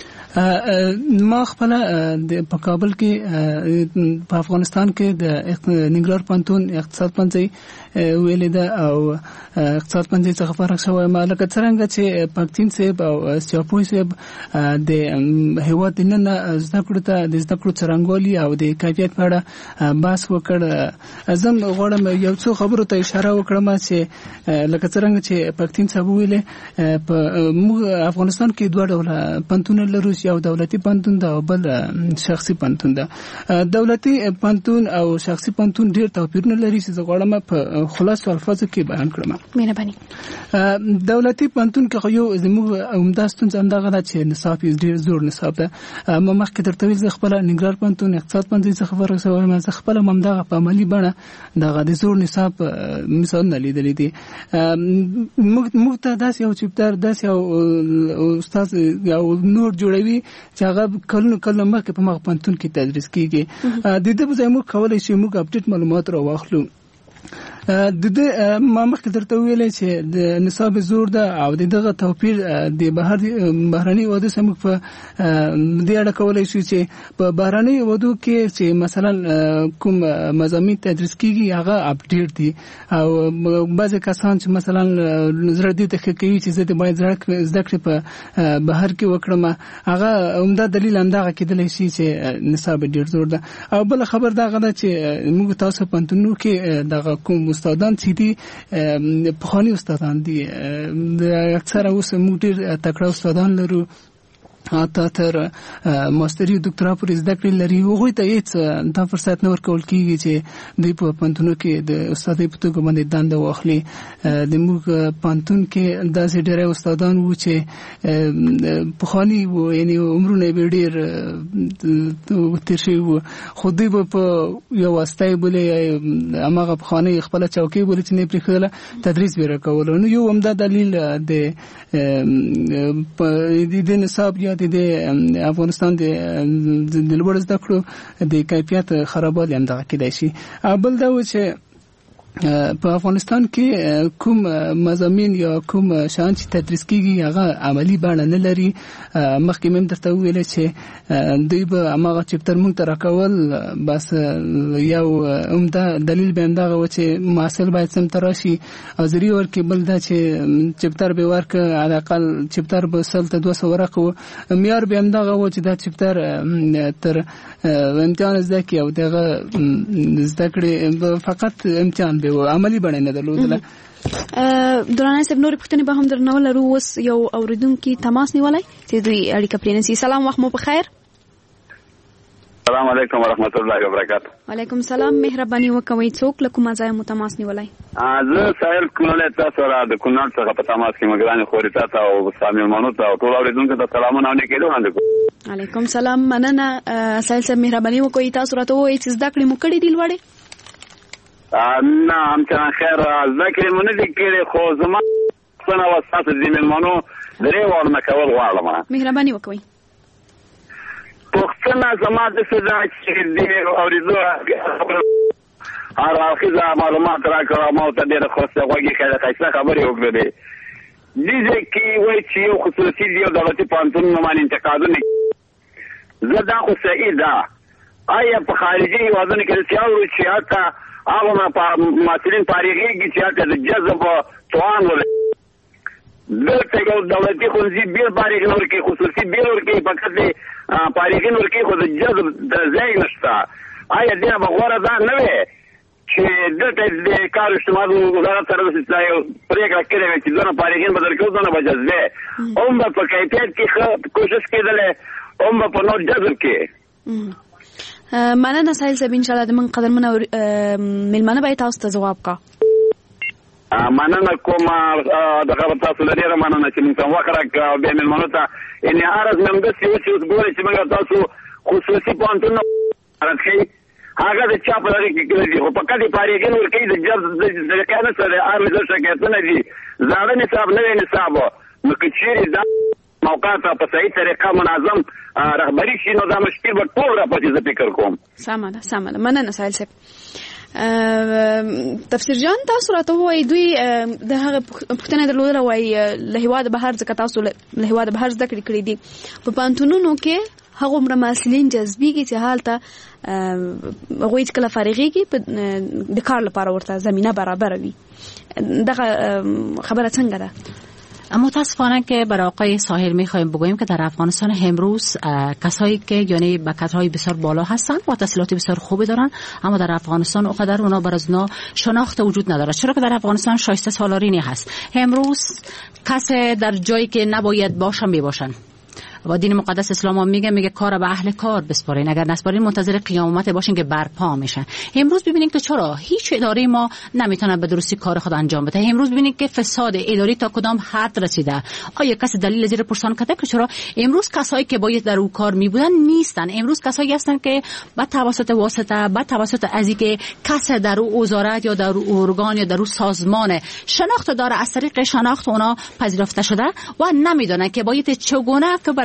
ما خپل په کابل کې په افغانستان کې د ننګرهار پوهنتون اقتصاد پوهنځي ویلې ده او اقتصاد پوهنځي څخه فارغ شوی ما، لکه څرنګه چې پکتین صاحب او سیاپو صاحب د هیواد نن زده کړو ته د زده کړو څرنګوالي او د کیفیت په اړه بحث وکړ. زه غواړم یو څو خبرو ته اشاره وکړم چې لکه څرنګه چې پکتین صاحب ویلې په افغانستان کې دوه ډوله پوهنتونونه لرو، یو دولتي پوهنتون ده او بل شخصي پوهنتون ده. دولتي پوهنتون او شخصي پوهنتون ډېر توپیرونه لري چې زه غواړم په خلاصو الفاظو کې بیان کړم. مهرباني. دولتي پوهنتون کې خو یو زموږ عمده ستونزه همدغه ده چې نصاب یې ډېر زوړ نصاب ده. ما مخکې درته ویل زه خپله ننګرهار پوهنتون اقتصاد پوهنځي څخه فارغ شوی یم، زه خپله هم همدغه په عملي بڼه دغه د زوړ نصاب مثالونه لیدلي دي. موږ ته داسې یو چپټر داسې یو استاد یو نور جوړوي دي چې هغه کلونو کلونو مخکې په مغ پنتون کې تدریس کیږي. د دې په ځای موږ کولای شو موږ اپډیټ معلومات راواخلو. د دې ما مخکې درته ویلې چې د نصاب زور ده او دغه توپیر د بهر بهرني ودو سم په دې اړه کولای شو چې په بهرني ودو کې چې مثلا کوم مضامین تدریس کیږي هغه اپډیټ دي او بعضی کسان چې مثلا زړه دې ته کوي چې زه د باید زده کړې په بهر کې وکړم هغه عمده دلیل همدغه کېدلی شي چې نصاب ډیر زور ده. او بل خبر دغه ده چې موږ تاسو پنتونو کې دغه کوم استادان چې دي پخوانی استادان دي اکثره اوس موږ ډیر تکړه استادان لرو حتی تر ماستری دکترا پورې زده کړې لري. هغوی ته هیڅ دا فرصت نه ورکول کېږي چې دوی په پوهنتونو کې د استادۍ په توګه باندې دنده واخلي. د موږ پوهنتون کې داسې ډېری استادان وو چې پخواني وو یعنې عمرونه یې ډېر تېر شوي وو خو دوی به په یو واسطه یې بولې هماغه پخوانۍ خپله چوکۍ بولې چې نه یې پرېښودله تدریس به یې راکولو. نو یو همدا دلیل د د نصاب یا د افغانستان د لوړ زده کړو د کیفیت خرابوالی هم دغه کېدای شي. بل دا و چې په افغانستان کې کوم مضامین یا کوم شیان چې تدریس کیږي هغه عملی بڼه نه لري. مخکې مې درته وویل چې دوی به هماغه چپټر موږ ته راکول بس یو عمده دلیل به همدغه و چې محصل باید سمته راشي او ذریعه ورکړي. بل دا چې چپټر به ورکړه حداقل چپټر به سل ته دوه سوه ورکړه و معیار به همدغه و چې دا چپټر تر امتحان زده کړي او دغه زده کړې فقط امتحان عملی بڼه نه درلودله. درانه صاحب نور پوښتنې به هم درنه ولرو. اوس یو اوریدونکي تماس نیولی چې دوی اړیکه پرېنیسي. سلام وخت مو په خیر. السلام علیکم ورحمت الله وبرکاته. وعلیکم سلام. مهرباني وکوئ څوک له کومه ځایه مو تماس نیولی؟ زه ساحل کونړی تاسو سره د کونړ څخه په تماس کې مګرانې خورې تاته او ستا مېلمنو ته او ټولو اورېدونکو ته سلامونه او نیکې وړاندې کوم. علیکم سلام. مننه ساحل صاحب مهرباني وکوئ تاسو راته ووایئ چې زده کړې مو کړې دي لوړې؟ نه همچنان خیر زده کړې مو نه دي کړې خو زما پوښتنه وه ستاسو د مېلمنو درې واړه کول غواړم. مهرباني وکوئ. پوښتنه زما داسې ده چې د اورېدو هر اړخیزه معلومات راکړه او ما ورته ډېره خوسته غوږې ښایسته خبرې وکړلې. دې ځای کې وایي چې یو خصوصي دي یو دولتي پوهنتونونه باندې انتقادونه زه دا خو صحیح ده. آیا په خارجي هېوادونو کې داسې اورو چې هلته هغه محصلین فارغېږي چې هلته د جذب توان ولري دلته یو دولتي ښوونځي بېل فارغین ورکوي خصوصي بېل ورکوي فقط د فارغین ورکوي خو د جذب د ځای نشته. آیا دې به غوره دا نه وي چې دلته د کار اجتماعي وزارت سره داسې یو پرېکړه کړې وي چې دونه فارغین به درکوو دونه به جذبې هم به په کیفیت کې ښه کوشش کېدلی هم به په نور جذب کې. مننه ساحل صاحب. انشاءالله د من قدرمنه مېلمانه به یې تاسو ته ځواب کا. مننه کوم دغه تاسو له ډېره مننه چې موږ ته وخت راکړه او بیا مېلمنو ته یعنې عرض مې همداسې و چې اوس ګورئ چې موږ تاسو خصوصي پوهنتونونه عرض ښیي هغه د چا په دغه کې کړي دي خو فقط یې فارغین ورکوي د جذب طریقه نشته دی. هر ویزه شکایتونه دي زاړه نصاب نوی نصاب نو که چېرې دا موقع ته په صحیح طریقه منظم رهبري شي نو دا مشکل به ټول راپاتې زه فکر کوم. سمه ده سمه ده. مننه ساحل صاحب. تفسیر جان تاسو راته وایي دوی د هغه پوښتنه درلودله وایي له هېواده بهر ځکه تاسو له هېواده بهر زده کړې کړي دي په پوهنتونونو کې هغومره محصلین جذبېږي چې هلته هغوی چې کله فارغېږي د کار لپاره ورته زمینه برابره وي. دغه خبره څنګه ده؟ متاسفانه که برای آقای ساحل میخوایم بگوییم که در افغانستان امروز کسایی که یعنی با کادرهای بسیار بالا هستند و تحصیلات بسیار خوبی دارن اما در افغانستان اونقدر اونا بر از اونا شناخت وجود نداره. چرا که در افغانستان شایسته سالارینی هست. امروز کسی در جایی که نباید باشن میباشن و دین مقدس اسلام هم میگه میگه کار به اهل کار بسپارین، اگر نسپارین منتظر قیامت باشین که برپا میشن. امروز ببینید که چرا هیچ اداره ما نمیتونه به درستی کار خود انجام بده. امروز ببینید که فساد اداری تا کدام حد رسیده. آیا کسی دلیل زیر پرسان کرده که چرا امروز کسایی که باید در اون کار میبودن نیستن؟ امروز کسایی هستن که با توسط واسطه با توسط ازی که کسی در اون وزارت یا در اون ارگان یا در اون سازمان شناخت داره، از طریق شناخت اونا پذیرفته شده و نمیدونن که باید چگونه که بر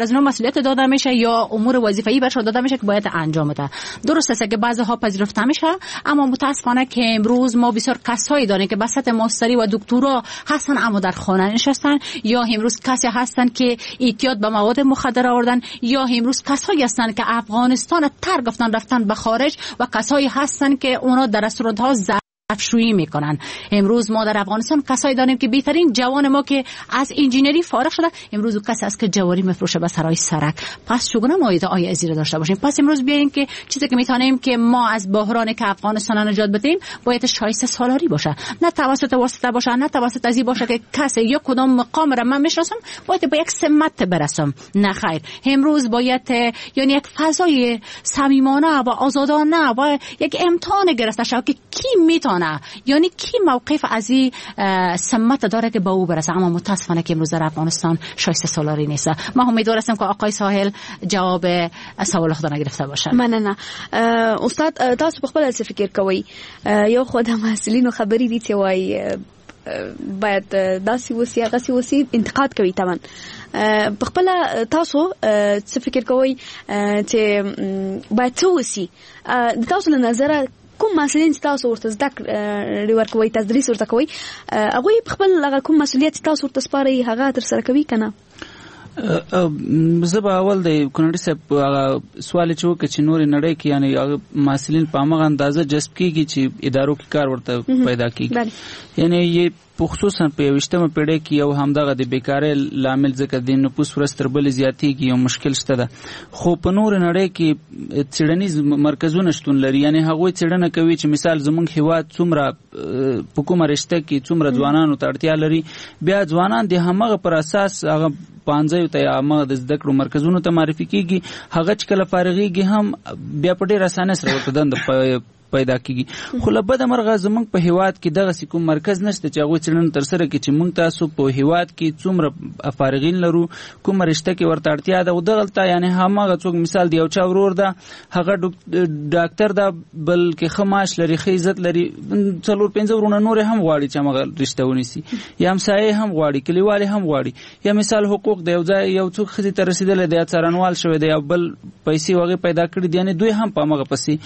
از نوع مسئولیت داده میشه یا امور وظیفه‌ای بهش داده میشه که باید انجام بده. درست است که بعضی ها پذیرفته میشه، اما متاسفانه که امروز ما بسیار کسایی داریم که به سطح ماستری و دکترا هستن اما در خانه نشستن، یا امروز کسی هستن که اعتیاد به مواد مخدر آوردن، یا امروز کسایی هستن که افغانستان تر گفتن رفتن به خارج و کسایی هستن که اونا در رستوران ها افشویی میکنن. امروز ما در افغانستان کسایی داریم که بهترین جوان ما که از انجینری فارغ شده امروز او کسی است که جواری میفروشه به سرای سرک. پس چگونه ما ایده ازی را داشته باشیم؟ پس امروز بیاین که چیزی که میتونیم که ما از بحرانی که افغانستان نجات بدیم باید شایسته سالاری باشه، نه توسط واسطه باشه، نه توسط ازی باشه که کسی یا کدام مقام را من میشناسم باید با یک سمت برسم. نه خیر، امروز باید یعنی یک فضای صمیمانه و آزادانه و یک امتحان گرفته شود که کی میتونه نه، یعنی کی موقف از این سمت داره که به او برسه. اما متاسفانه که امروز در افغانستان شایسته سالاری نیست. ما امید دارم که آقای ساحل جواب سوال خود نگرفته باشه. من نه استاد تاسو په خپل څه فکر کوئ؟ یو خو د محصلینو خبرې دي چې وایي باید داسې وسی هغه وسی انتقاد کوي. طبعا په خپل تاسو څه فکر کوئ چې باید څه وسی؟ د تاسو له نظره کوم مسؤلیت تاسو ورته زده کړئ ورکوي، تدریس ورته کوي، هغه په خپل هغه کوم مسؤلیت تاسو ورته سپارئ هغه تر سره کوي کنه؟ زه به اول د کونړي صاحب سوال چې وکړ چې نورې نړۍ کې یعنی محصلین په همغه اندازه جذب کېږي چې ادارو کې کار ورته پیدا کېږي، یعنی په خصوصا په یویشتمه پیړۍ کې یو همدغه د بیکارۍ لامل ځکه د نفوس ورځ تر بلې زیاتېږي یو مشکل شته ده. خو په نورې نړۍ کې څېړنیز مرکزونه شتون لري، یعنی هغوی څېړنه کوي چې مثال زموږ هېواد څومره په کومه رشته کې څومره ځوانانو ته اړتیا لري، بیا ځوانان د همغه پر اساس هغه پانځیو ته یا هغه د زده کړو مرکزونو ته معرفي کېږي. هغه چې کله فارغېږي هم بیا په ډېر اسانۍ سره ورته دنده پیدا کیږي. خو له بده مرغه زمونږ په هیواد کې دغه کوم مرکز نشته چې هغوی څېړنه ترسره کړي چې موږ تاسو په هیواد کې څومره فارغین لرو، کومه رشته کې ورته اړتیا ده. او دغلته یعنی هماغه څوک مثال د یو چا ورور ده هغه ډاکټر ده بلکې ښه معاش لري، ښه عزت لري، څلور پنځه ورونه نور هم غواړي چې همغه رشته ونیسي، یا همسایه هم غواړي، کلیوالې هم غواړي، یا مثال حقوق د یو ځای یو څوک ښځې ته رسېدلی دی یا څارنوال شوی دی یا بل پیسې هغې پیدا کړي دي، یعنې دوی هم په همغه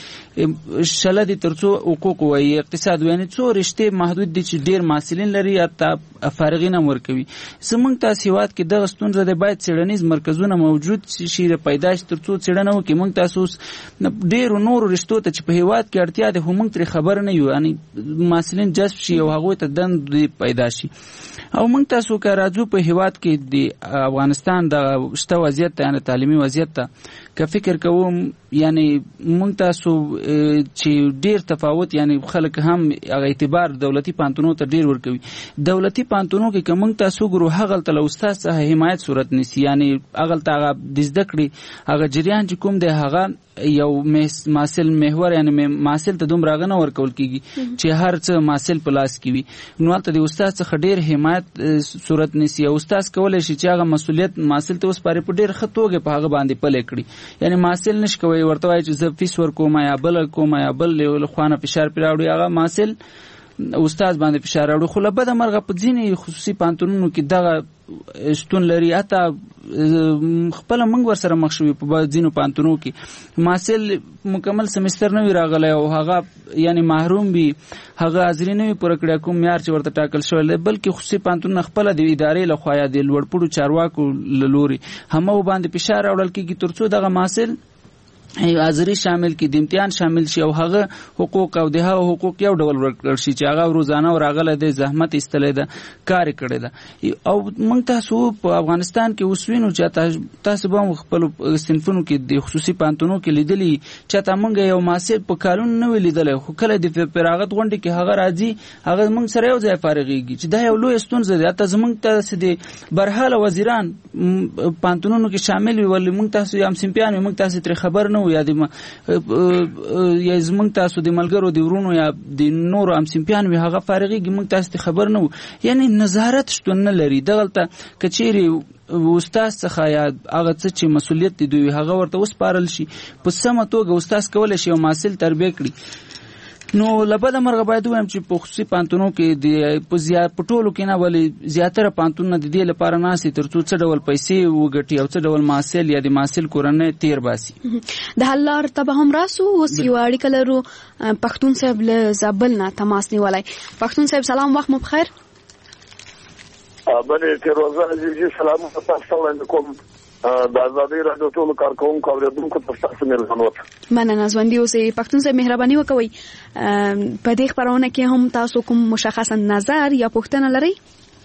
پسې لدی ترڅو حقوق وایي اقتصاد یعنی څو رشته محدود دي چې ډیر محصلین لري یا فارغین هم ورکوي. زمونږ تاسو هیواد کې دغه ستونزه ده، باید څېړنیز مرکزونه موجود شي پیدا شي ترڅو څېړنه وکړي. موږ تاسو ډیرو نورو رشتو ته چې په هیواد کې اړتیا ده خو موږ ترې خبر نه یو، یعنی محصلین جذب شي او هغوی ته دندې پیدا شي. او موږ تاسو که راځو په هیواد کې د افغانستان د شته وضعیت ته یعنی تعلیمي وضعیت ته که فکر کوم، یعنی موږ تاسو چې ډیر تفاوت یعنی خلک هم هغه اعتبار دولتي پانتونو ته ډیر ورکوي. دولتي پانتونو کې که موږ تاسو ګورو هغه ته له استاد څخه حمایت صورت نیسي، یعنی هغه ته هغه د زده کړې هغه جریان چې کوم دی هغه یو محصل محور یعنی محصل ته دومره هغه نه ورکول کېږي چې هر څه محصل په لاس کې وي. نو هلته د استاد څخه ډیر حمایت صورت نیسي او استاد کولی شي چې هغه مسؤلیت محصل ته وسپاري په ډیر ښه توګه په هغه باندې پلی کړي. یعنی محصل نشي کولی ورته وایي چې زه فیس ورکوم یا بله کوم یا بل له خوانه فشار پرې راوړي، هغه محصل استاد باندې فشار راوړي. خو له بده مرغه په ځینې خصوصي پانتونونو کې دغه شتون لري. حتی خپله موږ ورسره مخ شوي په ځینو پانتونو کې محصل مکمل سمستر نه وي راغلی او هغه یعنی محروم وي، هغه حاضري نه وي پوره کړی کوم معیار چې ورته ټاکل شوی دی، بلکې خصوصي پانتونونه خپله د ادارې لخوا یا د لوړپوړو چارواکو له لوري همغو باندې فشار راوړل کېږي ترڅو دغه محصل حاضري شامل کی د امتحان شامل شي او هغه حقوق او د هغه حقوق یو ډول ورکړل شي چې هغه روزانه راغله د زحمت ایستلې ده کار کړی ده. او موږ تاسو په افغانستان کې اوس وینو چې تاسو به خپل صنفونو کې د خصوصي پانتونو کې لیدلی چې تا موږ یو محصل په کالون نه ولیدل، خو کله د فراغت غونډې کې هغه راځي هغه موږ سره یو ځای فارغېږي چې دا یو لوی ستونزه ده. حتی زموږ تاسو د برحاله وزیران پانتونونو کې شامل وي ولې موږ تاسو یم سیمپیان موږ تاسو ترې خبر نه یا د یا زمونږ تاسو د ملګرو د ورونو یا د نورو همسیمپیانو وي هغه فارغېږي موږ تاسو ته خبر نه وو. یعنی نظارت شتون نه لري. دغلته که چیرې استاد څخه یا هغه څه چې مسؤلیت دی دوی هغه ورته وسپارل شي په سمه توګه استاد کولی شي یو محصل تربیه کړي. نو لبد مرغه باید وایم چې په خصوصي پانتونو کې د په زیات پټولو کې نه ولې زیاتره پانتونونه د دې لپاره ناسي ترڅو څه ډول پیسې وګټي او څه ډول محصل یا د محصل کورنۍ تیر باسي. د حل لار ته هم راسو اوس یو اړیکه لرو پښتون صاحب له زابل نه تماس نیولای. پښتون صاحب سلام، وخت مو بخیر. بله تیروزه عزیزی سلام تاسو علیکم. د آزادۍ راډیو ټول کارکونکو او اوریدونکو ته تاسو مهربانوت. مننه ژوندۍ اوسئ. پښتون صاحب مهرباني وکوئ په دې خبرونه کې هم تاسو کوم مشخص نظر یا پوښتنه لرئ؟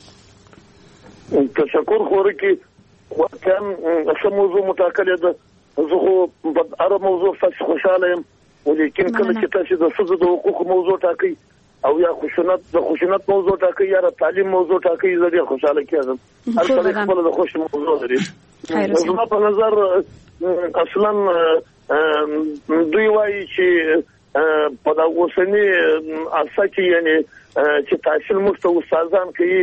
تشکر خوري کې واقعا څه موضوع متأکده ده زه خو په هر موضوع تاسو خوشاله یم ولیکن کله چې تاسو د ښځو د حقوقو موضوع ټاکئ او یا خشونت د خشونت موضوع ټاکئ یا د تعلیم موضوع ټاکئ زه ډېر خوشاله کېږم. هر څه خپل د خوښ موضوع لري. زما په نظر اصلا دوی وایي چې په دا اوسنی اساس یعنی چې تحصیل موږ ته استادان کوي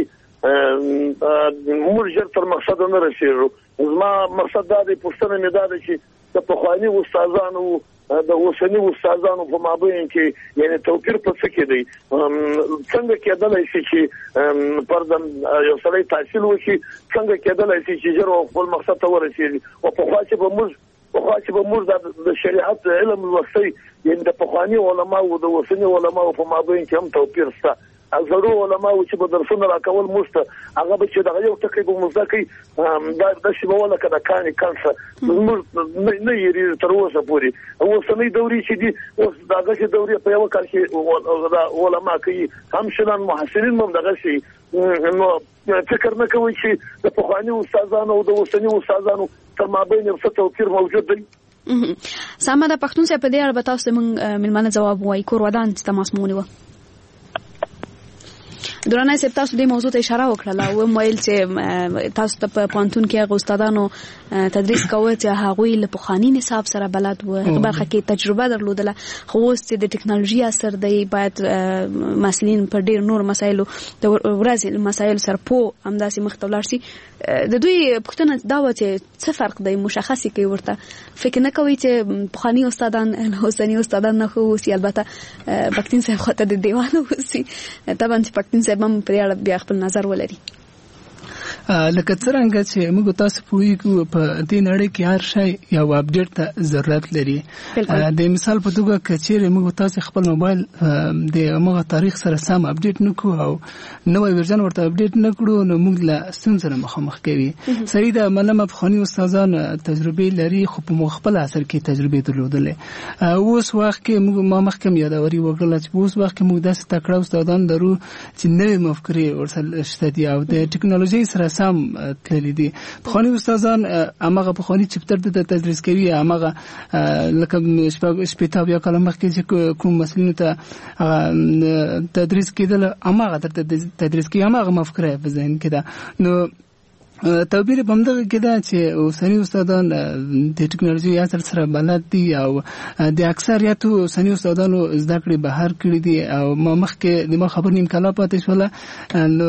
موږ ژر تر مقصد نه رسیږو. زما مقصد دا دی پوښتنه مې دا ده چې د پخواني استادانو د اوسنی استادانو په مابین کې یعنی توپیر په څه کې دی؟ څنګه کېدلای شي چې پردم یو سړی تحصیل وکړي، څنګه کېدلای شي چې ژر خپل مقصد ته ورسیږي؟ او په خوا چې به موږ په خوا چې به موږ د شریعت علم لوستی یعنی د پخواني علماو د اوسنی علماو په مابین کې هم توپیر شته. زړو علماو چې به درسونه راکول موږ ته هغه به چې دغه یو ټکی به موږ زده کوي دا داسې به ولکه د کانې کنسه موږ نه یېرېږو تر اوسه پورې. اوسنۍ دورې چې دي اوس دغسې دورې په یوه کال کې علما کوي هم شلان محصلین هم دغسې. نو فکر نه کوئ چې د پخواني استادانو او د اوسني استادانو تر مابین یو څه توپیر موجود دی؟ سمه ده. پښتون صاحب په دې اړه به تاسو ته موږ مېلمانه ځواب ووایي. کور ودان چې تماس مو ونیوه. درانه صاحب تاسو دې موضوع ته اشاره وکړه او ویل چې تاسو ته په پانتون کې هغه استادانو تدریس کوي چې هغه له پخوانی نصاب سره بلد و برخه کې تجربه درلودله، خو اوس چې د ټکنالوژي اثر دی باید مسلین په ډیر نور مسایلو د ورځې مسایل سره په همداسې مخ ته ولاړ شي. د دوی پوښتنه دا و چې څه فرق دی مشخصي کوي ورته؟ فکر نه کوي چې پخوانی استادان له اوسنی استادان نه خو سي البته پښتون صاحب خاطر د دیوانه وسی طبعا چې پښتون صاحب هم په اړه بیا خپل نظر ولري. لکه څنګه چې موږ تاسو پوهیږو په دې نړۍ کې هر شی یو اپډیټ ته ضرورت لري. د مثال په توګه کچېرې موږ تاسو خپل موبایل د هغه تاریخ سره سم اپډیټ نکړو او نوې ورژن ورته اپډیټ نکړو نو موږ له ستونزو سره مخامخ کوي. صحیح ده مننه پخواني استادان تجربه لري خو په خپل اثر کې تجربه درلودلې. اوس وخت کې موږ ما مخکې یادوري وکړل چې اوس وخت کې موږ داسې تکړه استادان درو چې نوې مفکورې ورسره شته دي او د ټکنالوژي سره سم تللی دي. پخوانی استادان هغه پخوانی چپټر د تدریس کوي هغه لکه شپږ یا کلمه کې چې کوم مسلینو ته تدریس کېدل هغه تدریس کوي هغه مفکوره په ذهن کې ده. نو توپیر په همدغه کې ده چې اوسني استادان د ټکنالوژي اثر سره بلد دي او د اکثریت اوسني استادانو زده کړې بهر کړې دي او ما مخکې د ما خبر نیم کلا پاتې شوله. نو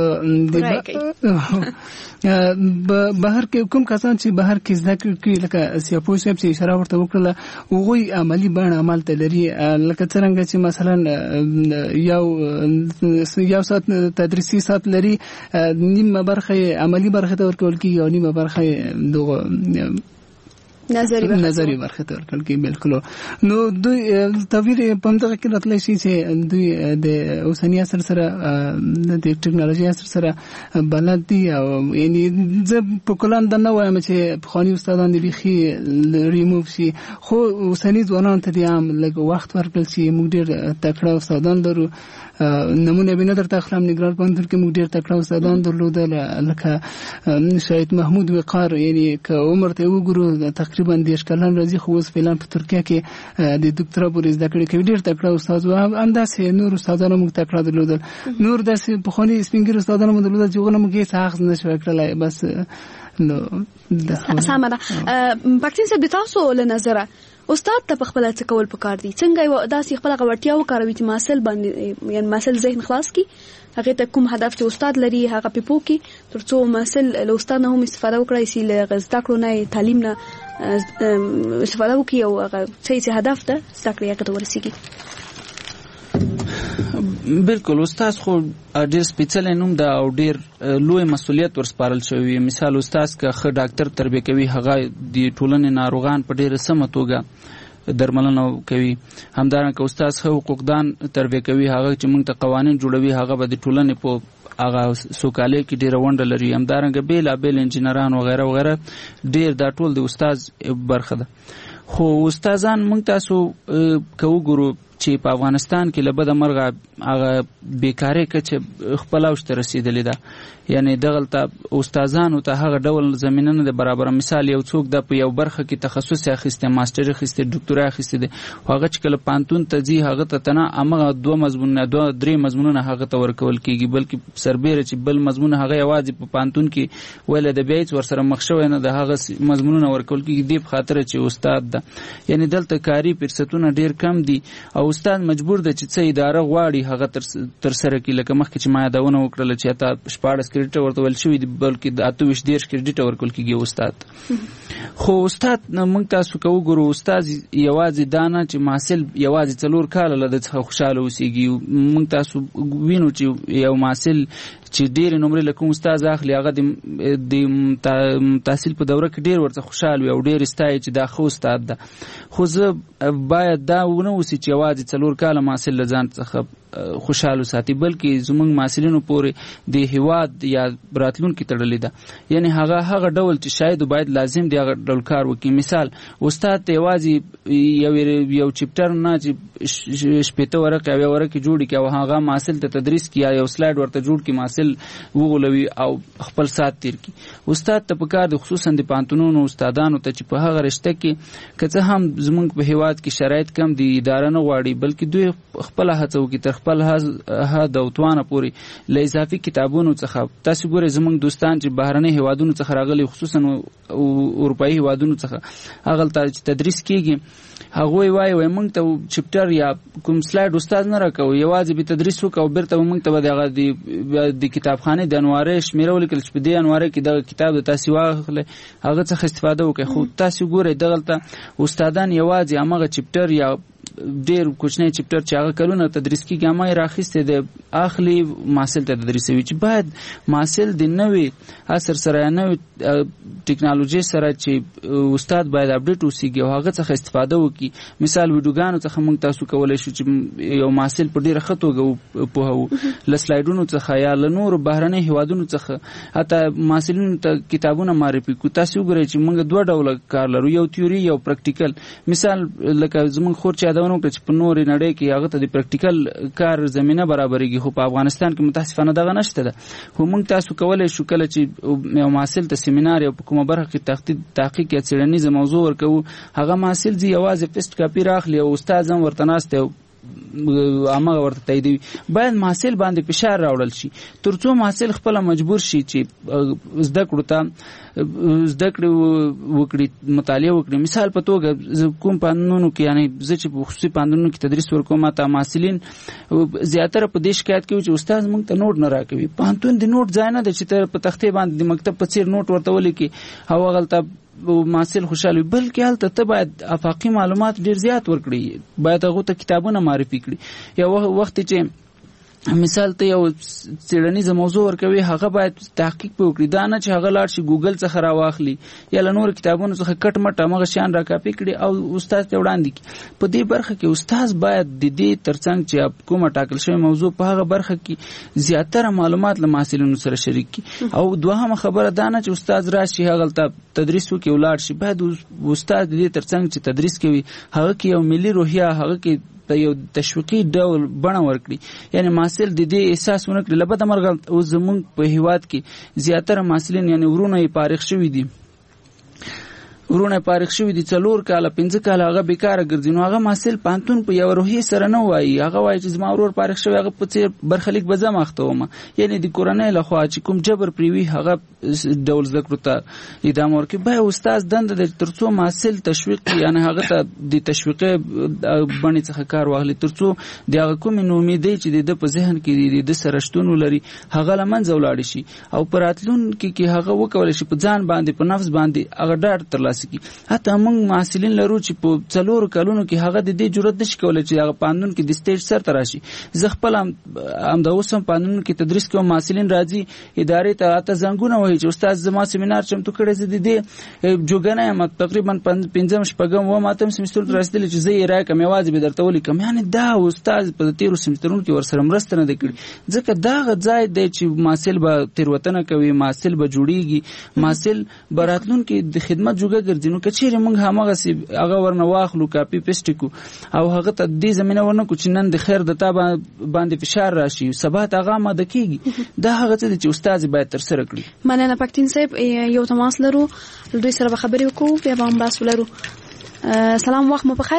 بهر کې کوم کسان چې بهر کې زده کړې لکه سیاپوس صاحب چې اشاره ورته وکړله هغوی عملي بڼه عمل ته لري. لکه څرنګه چې مثلا یو یو ساعت تدریسي ساعت لري نیمه برخه عملي برخه ته ورکول کېږي او نیمه برخه دغه نظری برخه نظری برخه ته ورکول کېږي. بالکل. نو دوی توپیر په همدغه کې راتلی شي چې دوی د اوسني اثر سره د ټکنالوژي اثر سره بلد دي او یعنی زه په کلان دا نه وایم چې پخواني استادان دي بیخي ریموف شي خو اوسني ځوانان ته دې هم لږ وخت ورکړل شي. موږ ډېر تکړه استادان لرو. نمونه به نه درته اخلم نګران پوهنتون کې موږ ډېر تکړه استادان درلودل لکه شهید محمود وقار یعنی که عمر ته وګورو تقریبا دېرش کلن راځي خو اوس فعلا په ترکیه کې د دکترا پورې زده کړې کوي. ډېر تکړه استاد و. همداسې نور استادانو موږ تکړه درلودل. نور داسې پخواني سپین ږیري استادانو موږ درلودل چې هغوی نه موږ هېڅ اخذ نه شوی کړلی. بس نو سمه ده. پښتون صاحب د تاسو له نظره استاد ته په خپل څه کول پکار دي؟ څنګه یو داسې خپل غوړتیا وکاروي چې محصل باندې یعنی محصل ذهن خلاص کی هغه ته کوم هدف چې استاد لري هغه پیپو کی ترڅو محصل له استاد نه هم استفاده وکړي چې له زده کړو نه تعلیم نه استفاده وکړي او هغه څه چې هدف ده زده کړې هغه ته ورسیږي. بالکل استاد خو ډیر سپیڅلی نوم ده او ډیر لوی مسولیت ورسپارل شوی. مثال استاد که ښه ډاکټر تربیه کوي هغه د ټولنې ناروغان په ډیره سمه توګه درملنه کوي. همدارنګه استاد ښه حقوقدان تربیه کوي هغه چې موږ ته قوانین جوړوي هغه به د ټولنې په هغه سوکالۍ کې ډیره ونډه لري. همدارنګه بېلابېل انجینران وغیره وغیره ډیر دا ټول د استاد برخه ده. خو استادان موږ تاسو که وګورو چې په افغانستان کې له بده مرغه هغه بیکارۍ کچه خپل اوج ته رسېدلې ده. یعنې دغلته استادانو ته هغه ډول زمینه نه ده برابره. مثال یو څوک د په یو برخه کې تخصص اخیستی، ماسټري اخیستی، ډاکټورا اخیستی دی، هغه چې کله پانتون ته ځي هغه ته تنه همغه دوه مضمونونه دوه درې مضمونونه هغه ته ورکول کېږي، بلکې سربیره چې بل مضمون هغه یوازې په پانتون کې ویل د بیا هېڅ ورسره مخ شوی نه د هغه مضمونونه ورکول کېږي دې په خاطر چې استاد ده. یعنې دلته کاري فرصتونه ډېر کم دي او استاد مجبور ده چې څه اداره غواړي هغه ترسره کړي. لکه مخکې چې ما یادونه وکړله چې حتی شپاړس کریډیټه ورته ویل شوي دي بلکې د اته ویشت دېرش کریډیټه ورکول کېږي استاد. خو استاد موږ تاسو که وګورو استاد یوازې دا نه چې محصل یوازې څلور کاله له ده څخه خوشحاله اوسېږي. موږ تاسو وینو چې یو محصل چې ډېرې نمرې له کوم استاد اخلي هغه د تحصیل په دوره کې ډېر ورته خوشحال وي او ډېر ستایي چې دا ښه استاد ده. خو زه باید دا ونه اوسي چې یوازې څلور کاله محصل له ځان څخه خوشحال وساتي بلکې زموږ محصلینو پورې د هیواد یا راتلونکي تړلې ده. یعنې هغه هغه ډول چې شاید باید لازم دی هغه ډول کار وکړي. مثال استاد ته یوازې یو یو چپټر نه چې شپېته ورقې او یو ورقې جوړې کړي او هغه محصل ته تدریس کړي یا یو سلاید ورته جوړ کړي محصل وغولوي او خپل ساعت تیر کړي. استاد ته پکار دی خصوصا د پانتونونو استادانو ته چې په هغه رشته کې که څه هم زموږ په هیواد کې شرایط کم دي اداره نه غواړي بلکې دوی خپله هڅه وکړي تر خپل حد او توانه پورې له اضافي کتابونو څخه. تاسو ګورئ زموږ دوستان چې بهرني هیوادونو څخه راغلي خصوصا اروپایي هیوادونو څخه هغلته چې تدریس کېږي هغوی وایي وایي موږ ته چپټر یا کوم سلاید استاد نه راکوي یوازې به تدریس وکړو او بیرته به موږ ته به د هغه د کتابخانې د انوارې شمېره ولیکل چې په دې انوارې کې دغه کتاب د تاسې واخلئ هغه څخه استفاده وکړئ. خو تاسو ګورئ دغلته استادان یوازې همغه چپټر یا ډېر کوچنی چپټر چې هغه کلونه تدریس کېږي همه یې راخیستی دی اخلي محصل ته تدریسوي. چې باید محصل د نوې عصر سره یا نوې ټکنالوژۍ سره چې استاد باید اپډیټ اوسېږي او هغه څخه استفاده وکړي. مثال ویډیوګانو څخه موږ تاسو کولی شو چې یو محصل په ډېره ښه توګه پوهوو له سلایډونو څخه یا له نورو بهرنۍ هیوادونو څخه حتی محصلینو ته کتابونه معرفي کړو. تاسو وګورئ چې موږ دوه ډوله کار لرو یو تیوري یو پرکټیکل. مثال لکه زموږ خور چې یادونه وکړه چې په نورې نړۍ کې هغه ته د پرکټیکل کار زمینه برابرېږي خو په افغانستان کې متاسفانه دغه نشته ده. خو موږ تاسو کولی شو کله چې یو محصل ته سیمینار یا په کومه برخه کې تحقیق یا څېړنیزه موضوع ورکوو هغه محصل ځي یوازې فیسټ کاپي راخلي او استاد هم ورته ناست دی همغه ورته تاییدوي. باید محصل باندې فشار راوړل شي تر څو محصل خپله مجبور شي چې زده کړو ته زده کړې وکړي مطالعه وکړي. مثال په توګه کوم پوهنتونونو کې یعنې زه چې په خصوصي پوهنتونونو کې تدریس ورکوم ما ته محصلین زیاتره په دې شکایت کوي چې استاد موږ ته نوټ نه راکوي. پوهنتون د نوټ ځای نه دی چې ته په تختې باندې د مکتب په څېر نوټ ورته ولیکې او هغلته محصل خوشحال وي بلکې هلته ته باید افاقي معلومات ډېر زیات ورکړي باید هغو ته کتابونه معرفي کړي. یو وخت چې مثال ته یو څېړنیزه موضوع ورکوي هغه باید تحقیق پې وکړي دا نه چې هغه لاړ شي ګوګل څخه راواخلي یا له نورو کتابونو څخه کټ مټ همغه شیان راکاپي کړي او استاد ته وړاندې کړي. په دې برخه کې استاد باید د دې ترڅنګ چې کومه ټاکل شوې موضوع په هغه برخه کې زیاتره معلومات له محصلینو سره شریک کړي. او دوهمه خبره دا نه چې استاد راشي هغلته تدریس وکړي ولاړ شي باید استاد د دې ترڅنګ چې تدریس کوي هغه کې یو ملي روحیه هغه کې ته یو تشویقي ډول بڼه ورکړي. یعنې محصل د دې احساس ونه کړي. له بده مرغه اوس زموږ په هیواد کې زیاتره محصلین یعنې ورونه یې فارغ شوي دي ورونه فارغ شوي دي څلور کاله پنځه کاله هغه بیکاره ګرځي. نو هغه محصل پوهنتون په یوه روحیې سره نه وایي هغه وایي چې زما ورور فارغ شوی هغه په څېر برخلیک به زه مخته وم. یعنې د کورنۍ لخوا چې کوم جبر پرې وي هغه ډول زده کړو ته ادامه ورکړي. باید استاد دنده ده تر څو محصل تشویق کړي یعنې هغه ته د تشویقي بڼې څخه کار واخلي تر څو د هغه کومې نومیدۍ چې د ده په ذهن کې د ده سره شتون ولري هغه له منځه ولاړې شي او په راتلونکي کې هغه وکولی شي په ځان باندې په نفس باندې هغه ډاډ ترلاسه ترلاسه کړي. حتی موږ محصلین لرو چې په څلورو کلونو کې هغه د دې جرأت نشي کولای چې هغه پاندون کې د سټیج سر ته راشي. زه خپل هم همدا اوس هم پاندون کې تدریس کوم، محصلین راځي ادارې ته اته زنګونه وایي چې استاد زما سیمینار چمتو کړی، زه د دې جوګنه یم تقریبا پنځم شپږم و ماتم سیمستر ته رسیدلی چې زه یې راکم یوازې به درته ولیکم. یعنې دا استاد په تیرو سیمسترونو کې ورسره مرسته نه ده کړې، ځکه دغه ځای دی چې محصل به تېروتنه کوي، محصل به جوړېږي، محصل به راتلونکي د خدمت جوګه ګرځي. نو که چېرې موږ هماغسې هغه ورنه واخلو کاپي پیسټ کړو او هغه ته دې زمینه ورنه کړو چې نن د خیر د تا باندې فشار راشي، سبا ته هغه آماده کېږي. دا هغه څه دی چې استاد باید ترسره کړي. مننه پکتین صاحب. یو تماس لرو، دوی سره به خبرې وکړو، بیا به هم بحث ولرو. سلام، وخت مو بخیر.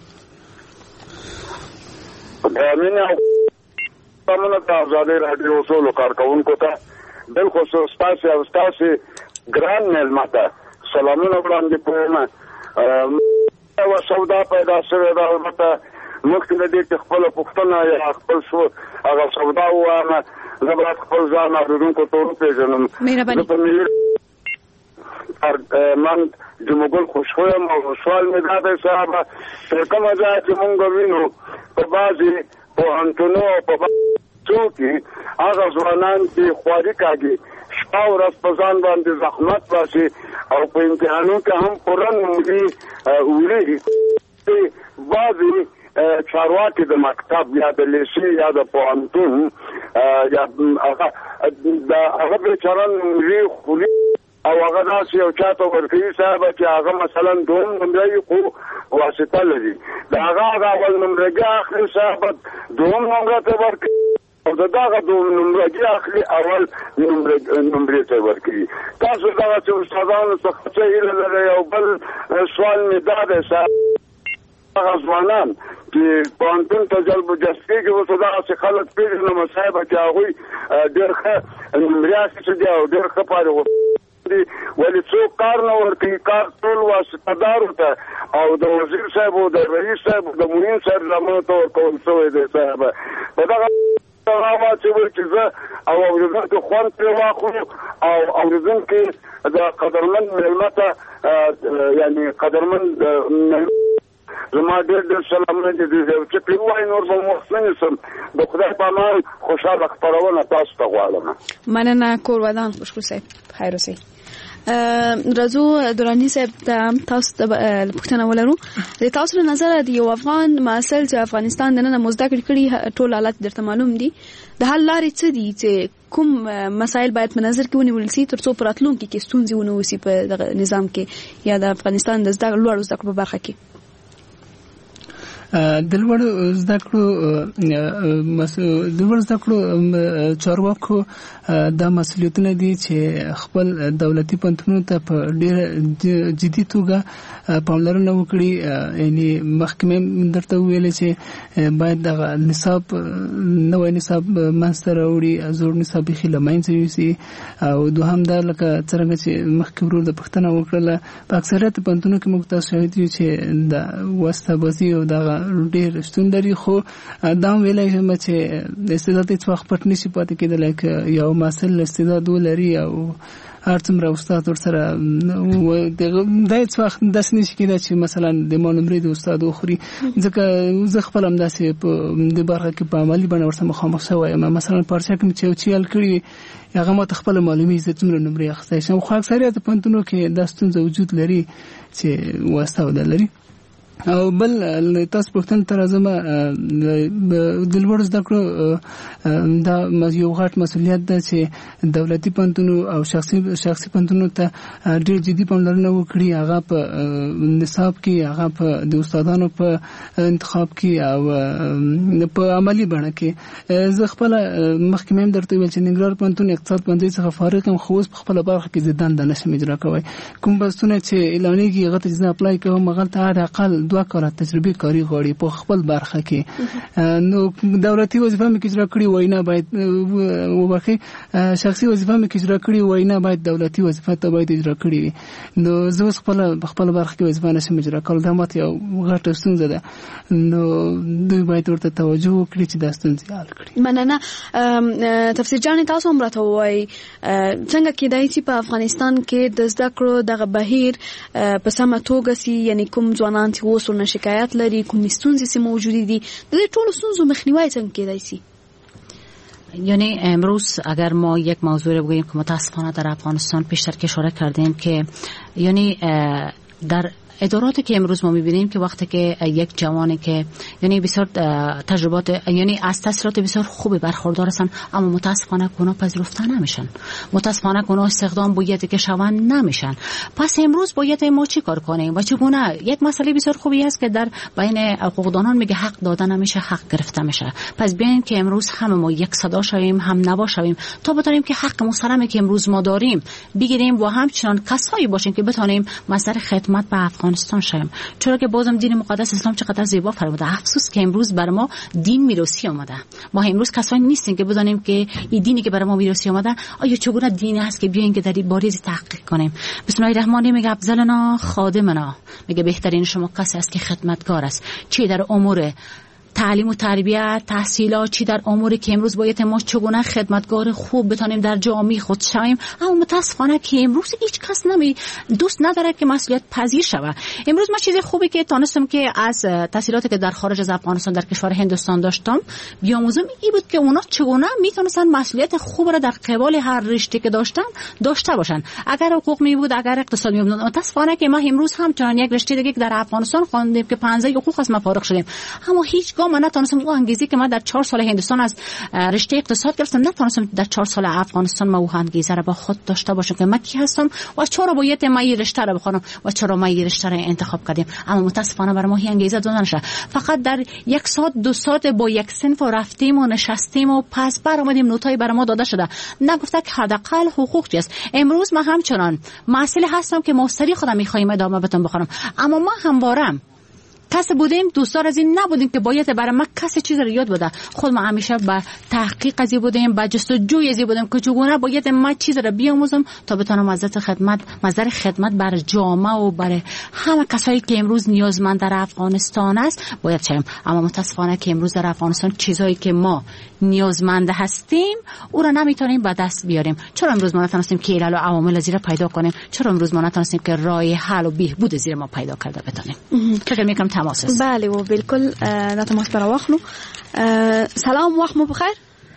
مینه تمنه ته آزادۍ راډیو ټولو کارکونکو ته بالخصوص تاسو او تاسو ګران مېلمه ته سلامونه وړاندې کوم. او سودا پیدا شوې ده، البته مخکې د دې خپل پښتنه یا خپل شو هغه سودا وانه زه به خپل ځان اورونکو ته وپېژنم. مهرباني من جمهور خوشحالم او سوال مې دا دی صاحب چې کومه ځای چې مونږ وینو په بعضې پوهنتونو او په بعضو کې هغه ځوانان چې خواري کاږي، شپه ورځ په ځان باندې زحمت باسي او په امتحانو کې هم پوره نمرې وړي. بعضې چارواکي د مکتب یا د لیسې یا د پوهنتون یا هغه بیچاره نمرې خوري او هغه داسې یو چاته ورکوي صاحب چې هغه مثلا دوم نمرې خو واسطه لري، د هغه هغه اول نمرګي اخلي صاحب دوم نمره ته ورکوي او د دغه دوم نمرګي اخلي اول نمرې ته ورکوي. تاسو دغه چې استادانو څخه څه هیله لرئ؟ او بل سوال مې دا دی صاحب هغه ځوانان چې پوهنتون ته جلب و جذب کېږي، اوس دغسې خلک پېژنم صاحب چې هغوی ډېر ښه نمرې اخیستې دي او ډېر ښه فارغ ولی څوک کار نه ورکوي، کار ټول واسطه دارو ته او د وزیر صاحب او د رئیس صاحب د معین صاحب زمانو ته ورکول شوی دی صاحب. په دغه هغه واچوئ چې زه او اورېدونکي خوند پرې واخلو او اورېدونکي د قدرمند مېلمه ته یعنې قدرمند زما ډېر ډېر سلامونه دي. چې پرې ووایي نور به مو وخت نه نیسم. د خدای په امان خوشحاله خپرونه تاسو ته غواړم. مننه کور ودان خوشخو صاحب، خیر اوسئ. راځو دراني صاحب ته تاسو ته پوښتنه ولرو. د تاسو له نظره د یو افغان محصل چې افغانستان دننه مزده کړي ټول حالات درته معلوم دي، د حل لارې څه دي چې کوم مسایل باید په نظر کې ونیول شي ترڅو په راتلونکي کې ستونزې ونه وشي په دغه نظام کې یا د افغانستان د زده لوړو زده کړو په برخه کې؟ د لوړ زده کړو د لوړ زده کړو چارواکو دا مسؤلیتونه دي چې خپل دولتي پوهنتونونو ته په ډېره جدي توګه پاملرنه وکړي. یعنې مخکې مې درته وویلې چې باید دغه نصاب نوی نصاب منځته راوړي، زوړ نصاب بیخي له منځه یوسي. او دوهم دا لکه څرنګه چې مخکې ورور د پوښتنه وکړله، په اکثریت پوهنتونونو کې موږ تاسو شاهد یو چې د واسطه بازي او دغه ډېر شتون لري. خو دا هم ویلی شم چې استعداد هېڅ وخت پټ نشي پاتې کېدلی. که یو محصل استعداد ولري او هر څومره استاد ورسره دا هېڅ وخت داسې نشي کېدای چې مثلا د ما نمرې د استاد وخوري. ځکه زه خپل همداسې په دې برخه کې په عملي بڼه ورسره مخامخ شوی یم. مثلا په هر چا کې مې چې یو چیل کړي هغه ما ته خپله معلومېږي زه څومره نمرې اخیستی شم. خو اکثریت پوهنتونونو کې دا ستونزه وجود لري چې واسطه وده لري. او بل تاسو پوښتنه ته راځم، د لوړ زده کړو دا یو غټ مسؤلیت ده چې دولتي پوهنتونو او شخصي شخصي پوهنتونو ته ډېر جدي پاملرنه وکړي، هغه په نصاب کې، هغه په د استادانو په انتخاب کې او په عملي بڼه کې. زه خپله مخکې مې هم درته وویل چې ننګرهار پوهنتون اقتصاد پوهنځي څخه فارغ یم، خو اوس په خپله برخه کې زه دنده نشم اجرا کوی. کوم بحثونه چې اعلانېږي هغه ته چې زه اپلای کوم هغلته حد اقل دوه کاله تجربه کاری غواړي په خپل برخه کې. نو دولتي وظیفه مې اجرا کړې وای نه باید وبخي شخصي وظیفه مې اجرا کړې وای نه باید دولتي وظیفه ته باید اجرا کړې وي. نو زه خپل خپل برخه کې وظیفه نشم اجرا کول، دا ماته یو غټه ستونزه ده. نو دوی باید ورته توجه وکړي چې دا ستونزې حل کړي. مننه. تفسیر جان تاسو هم راته وایي څنګه کېدای شي په افغانستان کې د زده کړو دغه بهیر په سمه توګه سي، یعنی کوم ځوانان چې اوس ورنه شکایت لري، کوم ستونزې سي موجودې دي، د دې ټولو ستونزو مخنیوی څنګه کېدای شي؟ یعنی امروز اگر ما یک موضوع رو بگوییم که متاسفانه در افغانستان پیشتر که اشاره کردیم که یعنی در اداراتی که امروز ما می‌بینیم که وقتی که یک جوانی که یعنی بسیار تجربات یعنی از تحصیلات بسیار خوبی برخوردار هستند اما متاسفانه اونا پذیرفته نمیشن، متاسفانه اونا استخدام باید که شوند نمیشن. پس امروز باید ما چی کار کنیم و چگونه؟ یک مسئله بسیار خوبی است که در بین حقوقدانان میگه حق داده نمیشه، حق گرفته میشه. پس بیاین که امروز همه ما یک صدا شویم، هم نوا شویم تا بتونیم که حق مسلمی که امروز ما داریم بگیریم و همچنان کسایی باشیم که بتونیم مصدر خدمت به افغانستان شیم. چرا که بازم دین مقدس اسلام چقدر زیبا فرموده. افسوس که امروز بر ما دین میراثی اومده. ما امروز کسایی نیستیم که بدونیم که این دینی که بر ما میراثی اومده آیا چگونه دینی است که بیاین که در این باره تحقیق کنیم. بسم الله الرحمن الرحیم. میگه افضلنا خادمنا، میگه بهترین شما کسی است که خدمتگار است، چی در امور تعلیم و تربیت، تحصیلات، چی در اموری که امروز باید ما چگونه خدمتگار خوب بتونیم در جامعه خود شویم. اما متاسفانه که امروز هیچ کس نمی دوست نداره که مسئولیت پذیر شود. امروز ما چیز خوبی که تونستم که از تحصیلاتی که در خارج از افغانستان در کشور هندوستان داشتم بیاموزم این بود که اونا چگونه میتونستن مسئولیت خوب را در قبال هر رشته که داشتن داشته باشن. اگر حقوق می بود، اگر اقتصاد می بود. متاسفانه که ما امروز هم چنان یک رشته دیگه که در افغانستان خواندیم که پانزده حقوق از ما فارغ شدیم، اما هیچ من نتونستم اون انگیزی که من در چهار سال هندوستان از رشته اقتصاد گرفتم نتونستم در چهار سال افغانستان ما اون انگیزه را با خود داشته باشم که من کی هستم و چرا باید من این رشته را بخونم و چرا من این رشته را انتخاب کردیم. اما متاسفانه برای ما این انگیزه داده نشد. فقط در یک ساعت دو ساعت با یک صنف رفتیم و نشستیم و پس برآمدیم نوتای برای ما داده شده، نگفته که حداقل حقوق چیست. امروز من همچنان مسئله هستم که مستری خودم می‌خوایم ادامه بدم بخونم، اما ما همواره کسی بودیم دوستار از این نبودیم که باید برای ما کسی چیز رو یاد بده. خود ما همیشه با تحقیق از این بودیم، با جستجوی از این بودیم که چگونه باید ما چیز رو بیاموزم تا بتونم مزد خدمت مزد خدمت بر جامعه و برای همه کسایی که امروز نیازمند در افغانستان است باید شیم. اما متاسفانه که امروز در افغانستان چیزایی که ما نیازمند هستیم او را نمیتونیم به دست بیاریم. چرا امروز ما نتونستیم که علل و عوامل زیر پیدا کنیم؟ چرا امروز ما نتونستیم که راه حل و بهبود زیر ما پیدا کرده بتونیم؟ فکر میکنم تماس است. بله و بالکل دا تماس پر واخلو. سلام، وخت مو بخیر.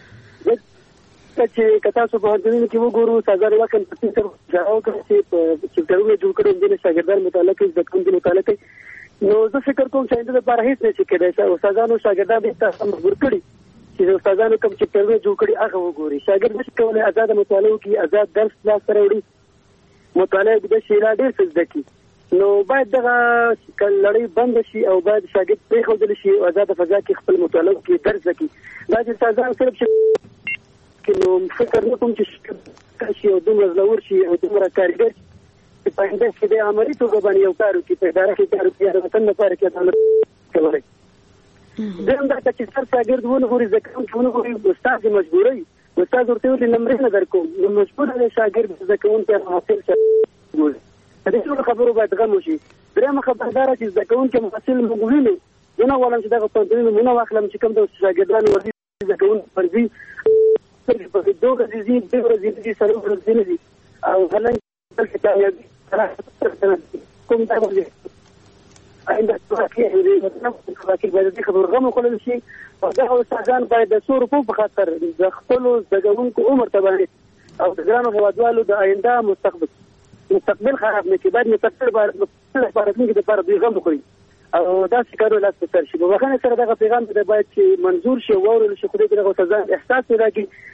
چې کتا سو په دې کې وګورو سزار وکړ په څیر ځاو کې چې ډېرونه جوړ کړو د شاګردانو متعلق د کوم د متعلق نو زه فکر کوم چې د لپاره هیڅ نشي کېدای چې استادانو شاګردان به تاسو مجبور کړي چې استادانو کوم چې ډېرونه جوړ کړي هغه وګوري. شاګرد نشي کولای آزاد مطالعه کوي، آزاد درس لا سره وړي مطالعه د شیلا ډېر څه ځکه نو باید دغه لړۍ بند شي او باید شاګرد پرېښودل شي او آزاد فضا کې خپل مطالعه کې درس وکړي. دا چې استادان صرف که نو فکر نه کوم چې شي او دومره زړور شي او دومره کارګر چې په انده کې د عملي توګه باندې یو کار وکړي، په اداره کې کار وکړي، د وطن لپاره کې عدالت کولی. دویم دا چې هر شاګرد ونغوري زده کوونکي ونغوري استاد یې مجبوروي، استاد ورته ویلي نمرې نه درکوم، نو مجبور دی شاګرد زده کوونکی محصل ګوري. د دې ټولو خبرو باید غم وشي. درېیمه خبره دا ده چې زده کوونکی محصل موږ وینو، زه نه غواړم چې دغه پوهنتونونه مونه واخلم چې کوم د شاګردانو ورځي زده کوونکي فرضي په دوه ورځې ځي، درې ورځې ځي، څلور ورځې نه ځي او هلته دلته کامیابي کوم دا ورځي آینده توقع دی نو توقع باید د خبرو غو کولای شي او دا استادان باید د څو روپو په خاطر د خپل زګونکو عمر ته باندې او د ګرانو هوادوالو د آینده مستقبل مستقبل خراب نه کی باید مستقبل باید لپاره کې د لپاره دوی غو کوي او دا څنګه لاس په سر شي. په وخت سره دغه پیغام د باید چې منظور شي او ورول شي خو دغه سزا احساس راځي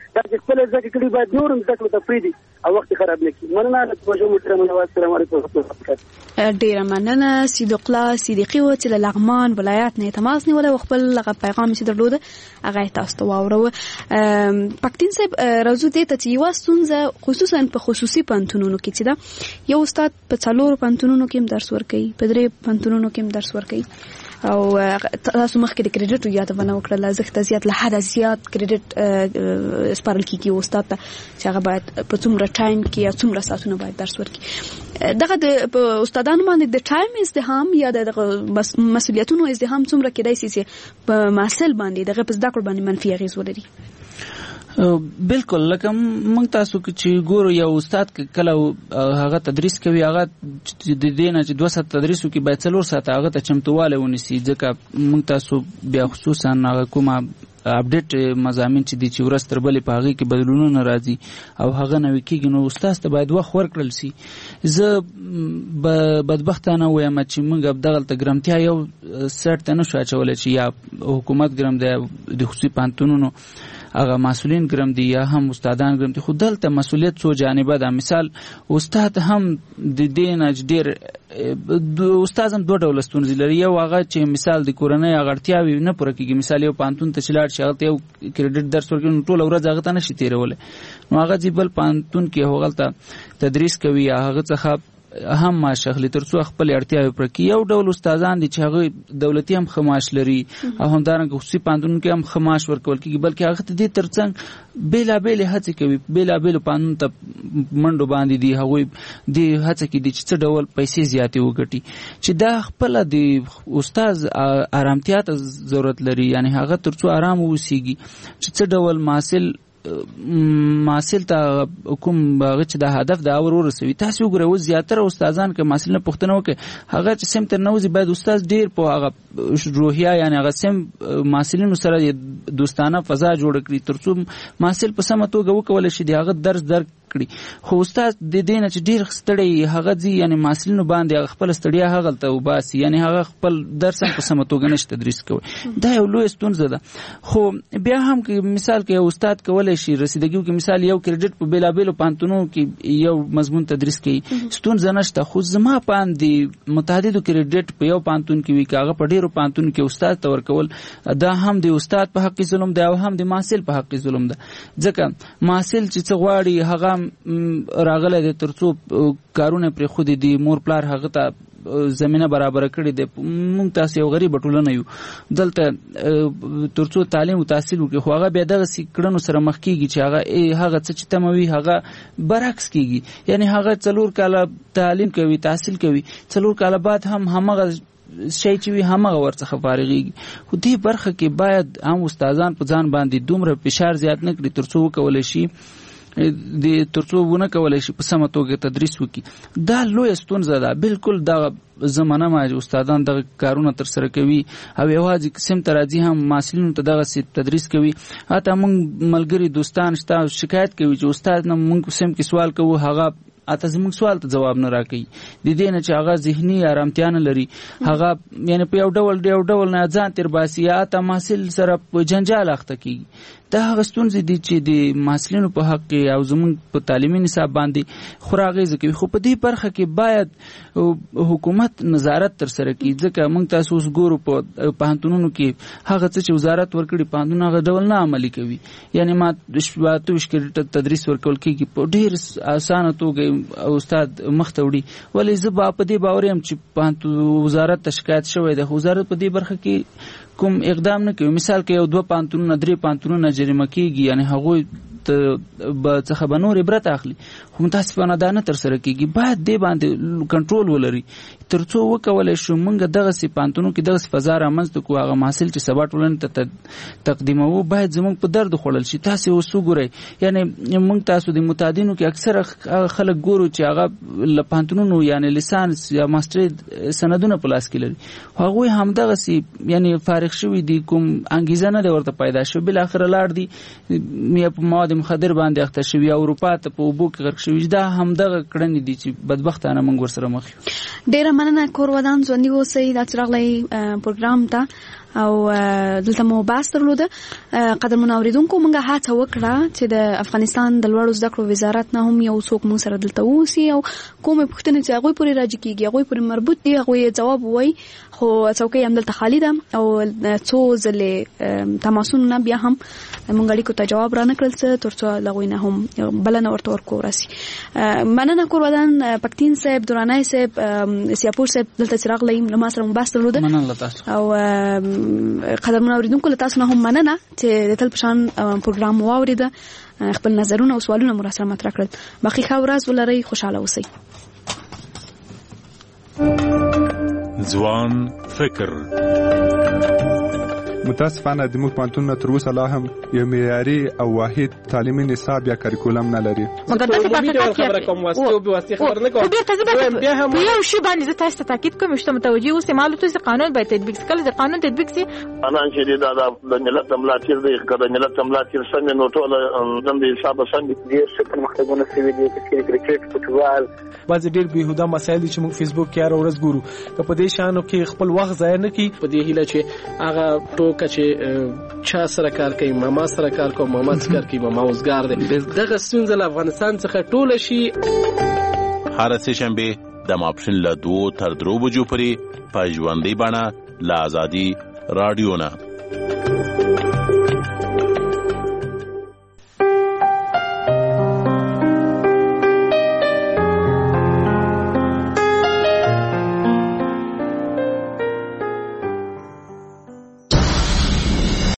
دا چې خپل ځکه کړي باید نور هم ځکه ته پریدي او وخت خراب نه کړي. مننه له توجه محترم. السلام علیکم ورحمۃ الله وبرکاته. ډیره مننه صدیق الله صدیقي و چې له لغمان ولایت نه تماس نیوله خپل لغه پیغام چې درلوده هغه تاسو ته واورو. پکتین صاحب راځو دې ته چې یو ستونزه خصوصا په خصوصي پانتونونو کې چې دا یو استاد په څلور پانتونونو کې درس ورکوي، په درې پانتونونو کې درس ورکوي او تاسو مخکې د کریډټ یادونه وکړه زخت زیات له حد زیات کریډټ سپارل کیږي استاد ته چې هغه باید په څومره ټایم کې یا څومره ساعتونه باید درس ورکړي. دغه د استادانو باندې د ټایم ازدحام یا د مسؤلیتونو ازدحام څومره کېدای شي چې په محصل باندې دغه په زده کړو باندې منفي اغېز ولري؟ بالکل لکه موږ تاسو چې ګورو یو استاد کله هغه تدریس کوي هغه د دې نه چې دوه ساعت تدریس وکړي باید څلور ساعت هغه ته چمتوالی ونیسي، ځکه موږ تاسو بیا خصوصا هغه کومه اپډیټ مضامین چې دي چې ورځ تر بلې په هغې کې بدلونونه راځي او هغه نوي کېږي نو استاد ته باید وخت ورکړل سي. زه بدبختانه وایم چې موږ دغلته ګرمتیا یو سرټ ته نشو اچولی چې یا حکومت ګرم دی د خصوصي پوهنتونونو هغه مسؤلین ګرم دي یا هم استادان ګرم دي، خو دلته مسؤلیت څو جانبه ده. مثال استاد هم د دې نه ډېر استاد هم دوه ډوله ستونزې لري، یو هغه چې مثال د کورنۍ هغه اړتیاوې نه پوره کېږي. مثال یو پوهنتون ته چې لاړ شي هغه ته یو کریډټ درس ورکوي نو ټوله ورځ هغه ته نشي تېرولی، نو هغه ځي بل پوهنتون کې هغلته تدریس کوي یا هغه څخه هم معاش اخلي تر څو خپل اړتیاوې پوره کړي. یو ډول استادان دي چې هغه دولتي هم ښه معاش لري او همدارنګه خصوصي پوهنتونونو کې هم ښه معاش ورکول کېږي، بلکې هغه ته دې تر څنګ بېلابېلې هڅې کوي، بېلابېلو پوهنتونونو ته منډو باندې دي، هغوی دې هڅه کې دي چې څه ډول پیسې زیاتې وګټي، چې دا خپله د استاد ارامتیا ته ضرورت لري، یعنې هغه تر څو ارام واوسېږي چې څه ډول محصل محصل ته کوم هغه چې د هدف د اور ورسوي. تاسو وګورئ اوس زیاتره استادان که محصل نه پوښتنه وکړي هغه چې سم تر نوځي باید استاد ډېر په هغه روحیه یعنې هغه سم محصلینو سره دوستانه فضا جوړه کړي تر څو محصل په سمه توګه وکولی شي د هغه درس درک کړي. خو استاد د دې نه چې ډېر ستړی هغه ځي یعنې محصلینو باندې هغه خپله ستړیا هغلته وباسي، یعنې هغه خپل درس هم په سمه توګه نشي تدریس کوي. دا یو لویه ستونزه ده. خو بیا هم که مثال کې یو استاد کولی شي رسیدګي وکړي، مثال یو کریډټ په بېلابېلو پوهنتونونو کې یو مضمون تدریس کوي ستونزه نشته، خو زما په اند د متعددو کریډټ په یو پوهنتون کې وي که هغه په ډېرو پوهنتونو کې استاد ته ورکول دا هم د استاد په حق ظلم دی او هم د محصل په حق ظلم ده، ځکه محصل چې څه غواړي هغه راغلی دی تر څو کارونه پرې خودي دي، مور پلار هغه ته زمینه برابره کړې ده. موږ تاسو یو غریبه ټولنه یو، دلته تر څو تعلیم او تحصیل وکړي خو هغه بیا دغسې کړنو سره مخ کېږي چې هغه هغه څه چې تمه وي هغه برعکس کېږي، یعنې هغه څلور کاله تعلیم کوي تحصیل کوي، څلور کاله بعد هم همغه شی چې وي همغه ورڅخه فارغېږي. خو دې برخه کې باید هم استادان په ځان باندې دومره فشار زیات نه کړي تر څو وکولی شي د تر څو ونه کولی شي په سمه توګه تدریس وکړي. دا لویه ستونزه ده. بالکل دغه زمانه ما استادان دغه کارونه ترسره کوي او یوازې قسم ته راځي هم محصلینو ته دغسې تدریس کوي. حتی موږ ملګري دوستان شته شکایت کوي چې استاد نه موږ قسم کې سوال کوو هغه اته زموږ سوال ته جواب نه راکوي، د دې نه چې هغه ذهني ارامتیا نه لري، هغه یعنې په یو ډول یو ډول نه ځان تېر باسي یا حتی محصل سره په جنجال اخته کېږي. دا هغه ستونزې دي چې د محصلینو په حق کې او زموږ په تعلیمي نصاب باندې خورا اغېزه کوي. خو په دې برخه کې باید حکومت نظارت ترسره کړي، ځکه موږ تاسو اوس ګورو په پوهنتونونو کې هغه څه چې وزارت ورکړي پوهنتون هغه ډول نه عملي کوي، یعنې ما اته ویشت کریډټ تدریس ورکول کېږي په ډېر اسانه توګه استاد مخ ته وړي. ولې زه به په دې باور یم چې وزارت ته شکایت شوی دی، وزارت په دې برخه کې کوم اقدام نه کوي. مثال کې یو دوه پوهنتونونه درې پوهنتونونه جریمه کېږي، یعنې هغوی ته څخه به نور عبرت اخلي، خو متاسفانه دا نه ترسره کېږي. باید دې باندې کنټرول ولري تر څو وکولی شو موږ دغسې پوهنتونونو کې دغسې فضا رامنځته کړو هغه محصل چې سبا ټولنې ته تقدیموو باید زموږ په درد خوړل شي. تاسې اوس وګورئ یعنې موږ تاسو د متعدینو کې اکثره هغه خلک ګورو چې هغه له پوهنتونونو یعنې لیسانس یا ماسټري سندونه په لاس کې لري، هغوی همدغسې یعنې فارغ شوي دي، کوم انګیزه نه دی ورته پیدا شوې، بالاخره لاړ دي یا په مواد مخدر باندې اخته شوي یا اروپا ته په اوبو کې غرق شوي. دا همدغه کړنې دي چې بدبختانه موږ ورسره مخ یو. ډېره مننه کور ودان ژوندي اوسئ. دا چې راغلی پروګرام ته او دلته مو باس درلوده. قدرمن اوریدونکو موږ هڅه وکړه چې د افغانستان د لوړو زده کړو وزارت نه هم یو څوک مو سره دلته ووسی او کومه پوښتنه چې هغه پورې راځي کیږي هغه پورې مربوط دي هغه جواب وای، خو څوکۍ هم دلته خالی ده او څو ځلې تماسونه بیا هم موږ اړیکو ته جواب را نکړل څه ترڅو لغوی نه هم بلنه ورته ورکو راسي. مننه کور ودان پکتین صاحب، درانای صاحب، سیاپور صاحب دلته چراغ لیم نو ما سره مباس درلوده. مننه تاسو. او قدرمن اوریدونکو له تاسو نه هم مننه چې د تل پشان پروګرام واوریده، خپل نظرونه او سوالونه مو سره مطرح کړل. باقي ښه ورځ ولرئ، خوشاله اوسئ. ځوان فکر. متاسفانه د موږ پانتون تر اوسه لا هم یو معیاري او واحد تعلیمي نصاب یا کریکولم نه لري. مقدسه په خبره کوم واسطه به واسطه خبر نه کوم. بیا هم یو شی باندې زه تاسو ته تاکید کوم چې متوجي اوسئ، معلومات چې قانون باید تطبیق شي. کله چې قانون تطبیق شي انا چې دا د ملت ملاتیر دی، کله ملت ملاتیر سم نو ټول د حساب سم دي. ډیر څه مختګونه سوي دي چې کرکټ، فوټبال، بعض ډیر بهوده مسایل چې موږ فیسبوک کې هر ورځ ګورو. که په دې شانو کې خپل وخت ضایع نه کړي، په دې هیله چې هغه ټوکه چې چا سره کار کوي، ماما سره کار کوي، ماما سره کار کوي، ماما اوسګار دی، دغه ستونزه له افغانستان څخه ټوله شي. هر سه شنبه د ماپښین له دوه تر درو بجو پورې په ژوندۍ بڼه له آزادي رادیو نه.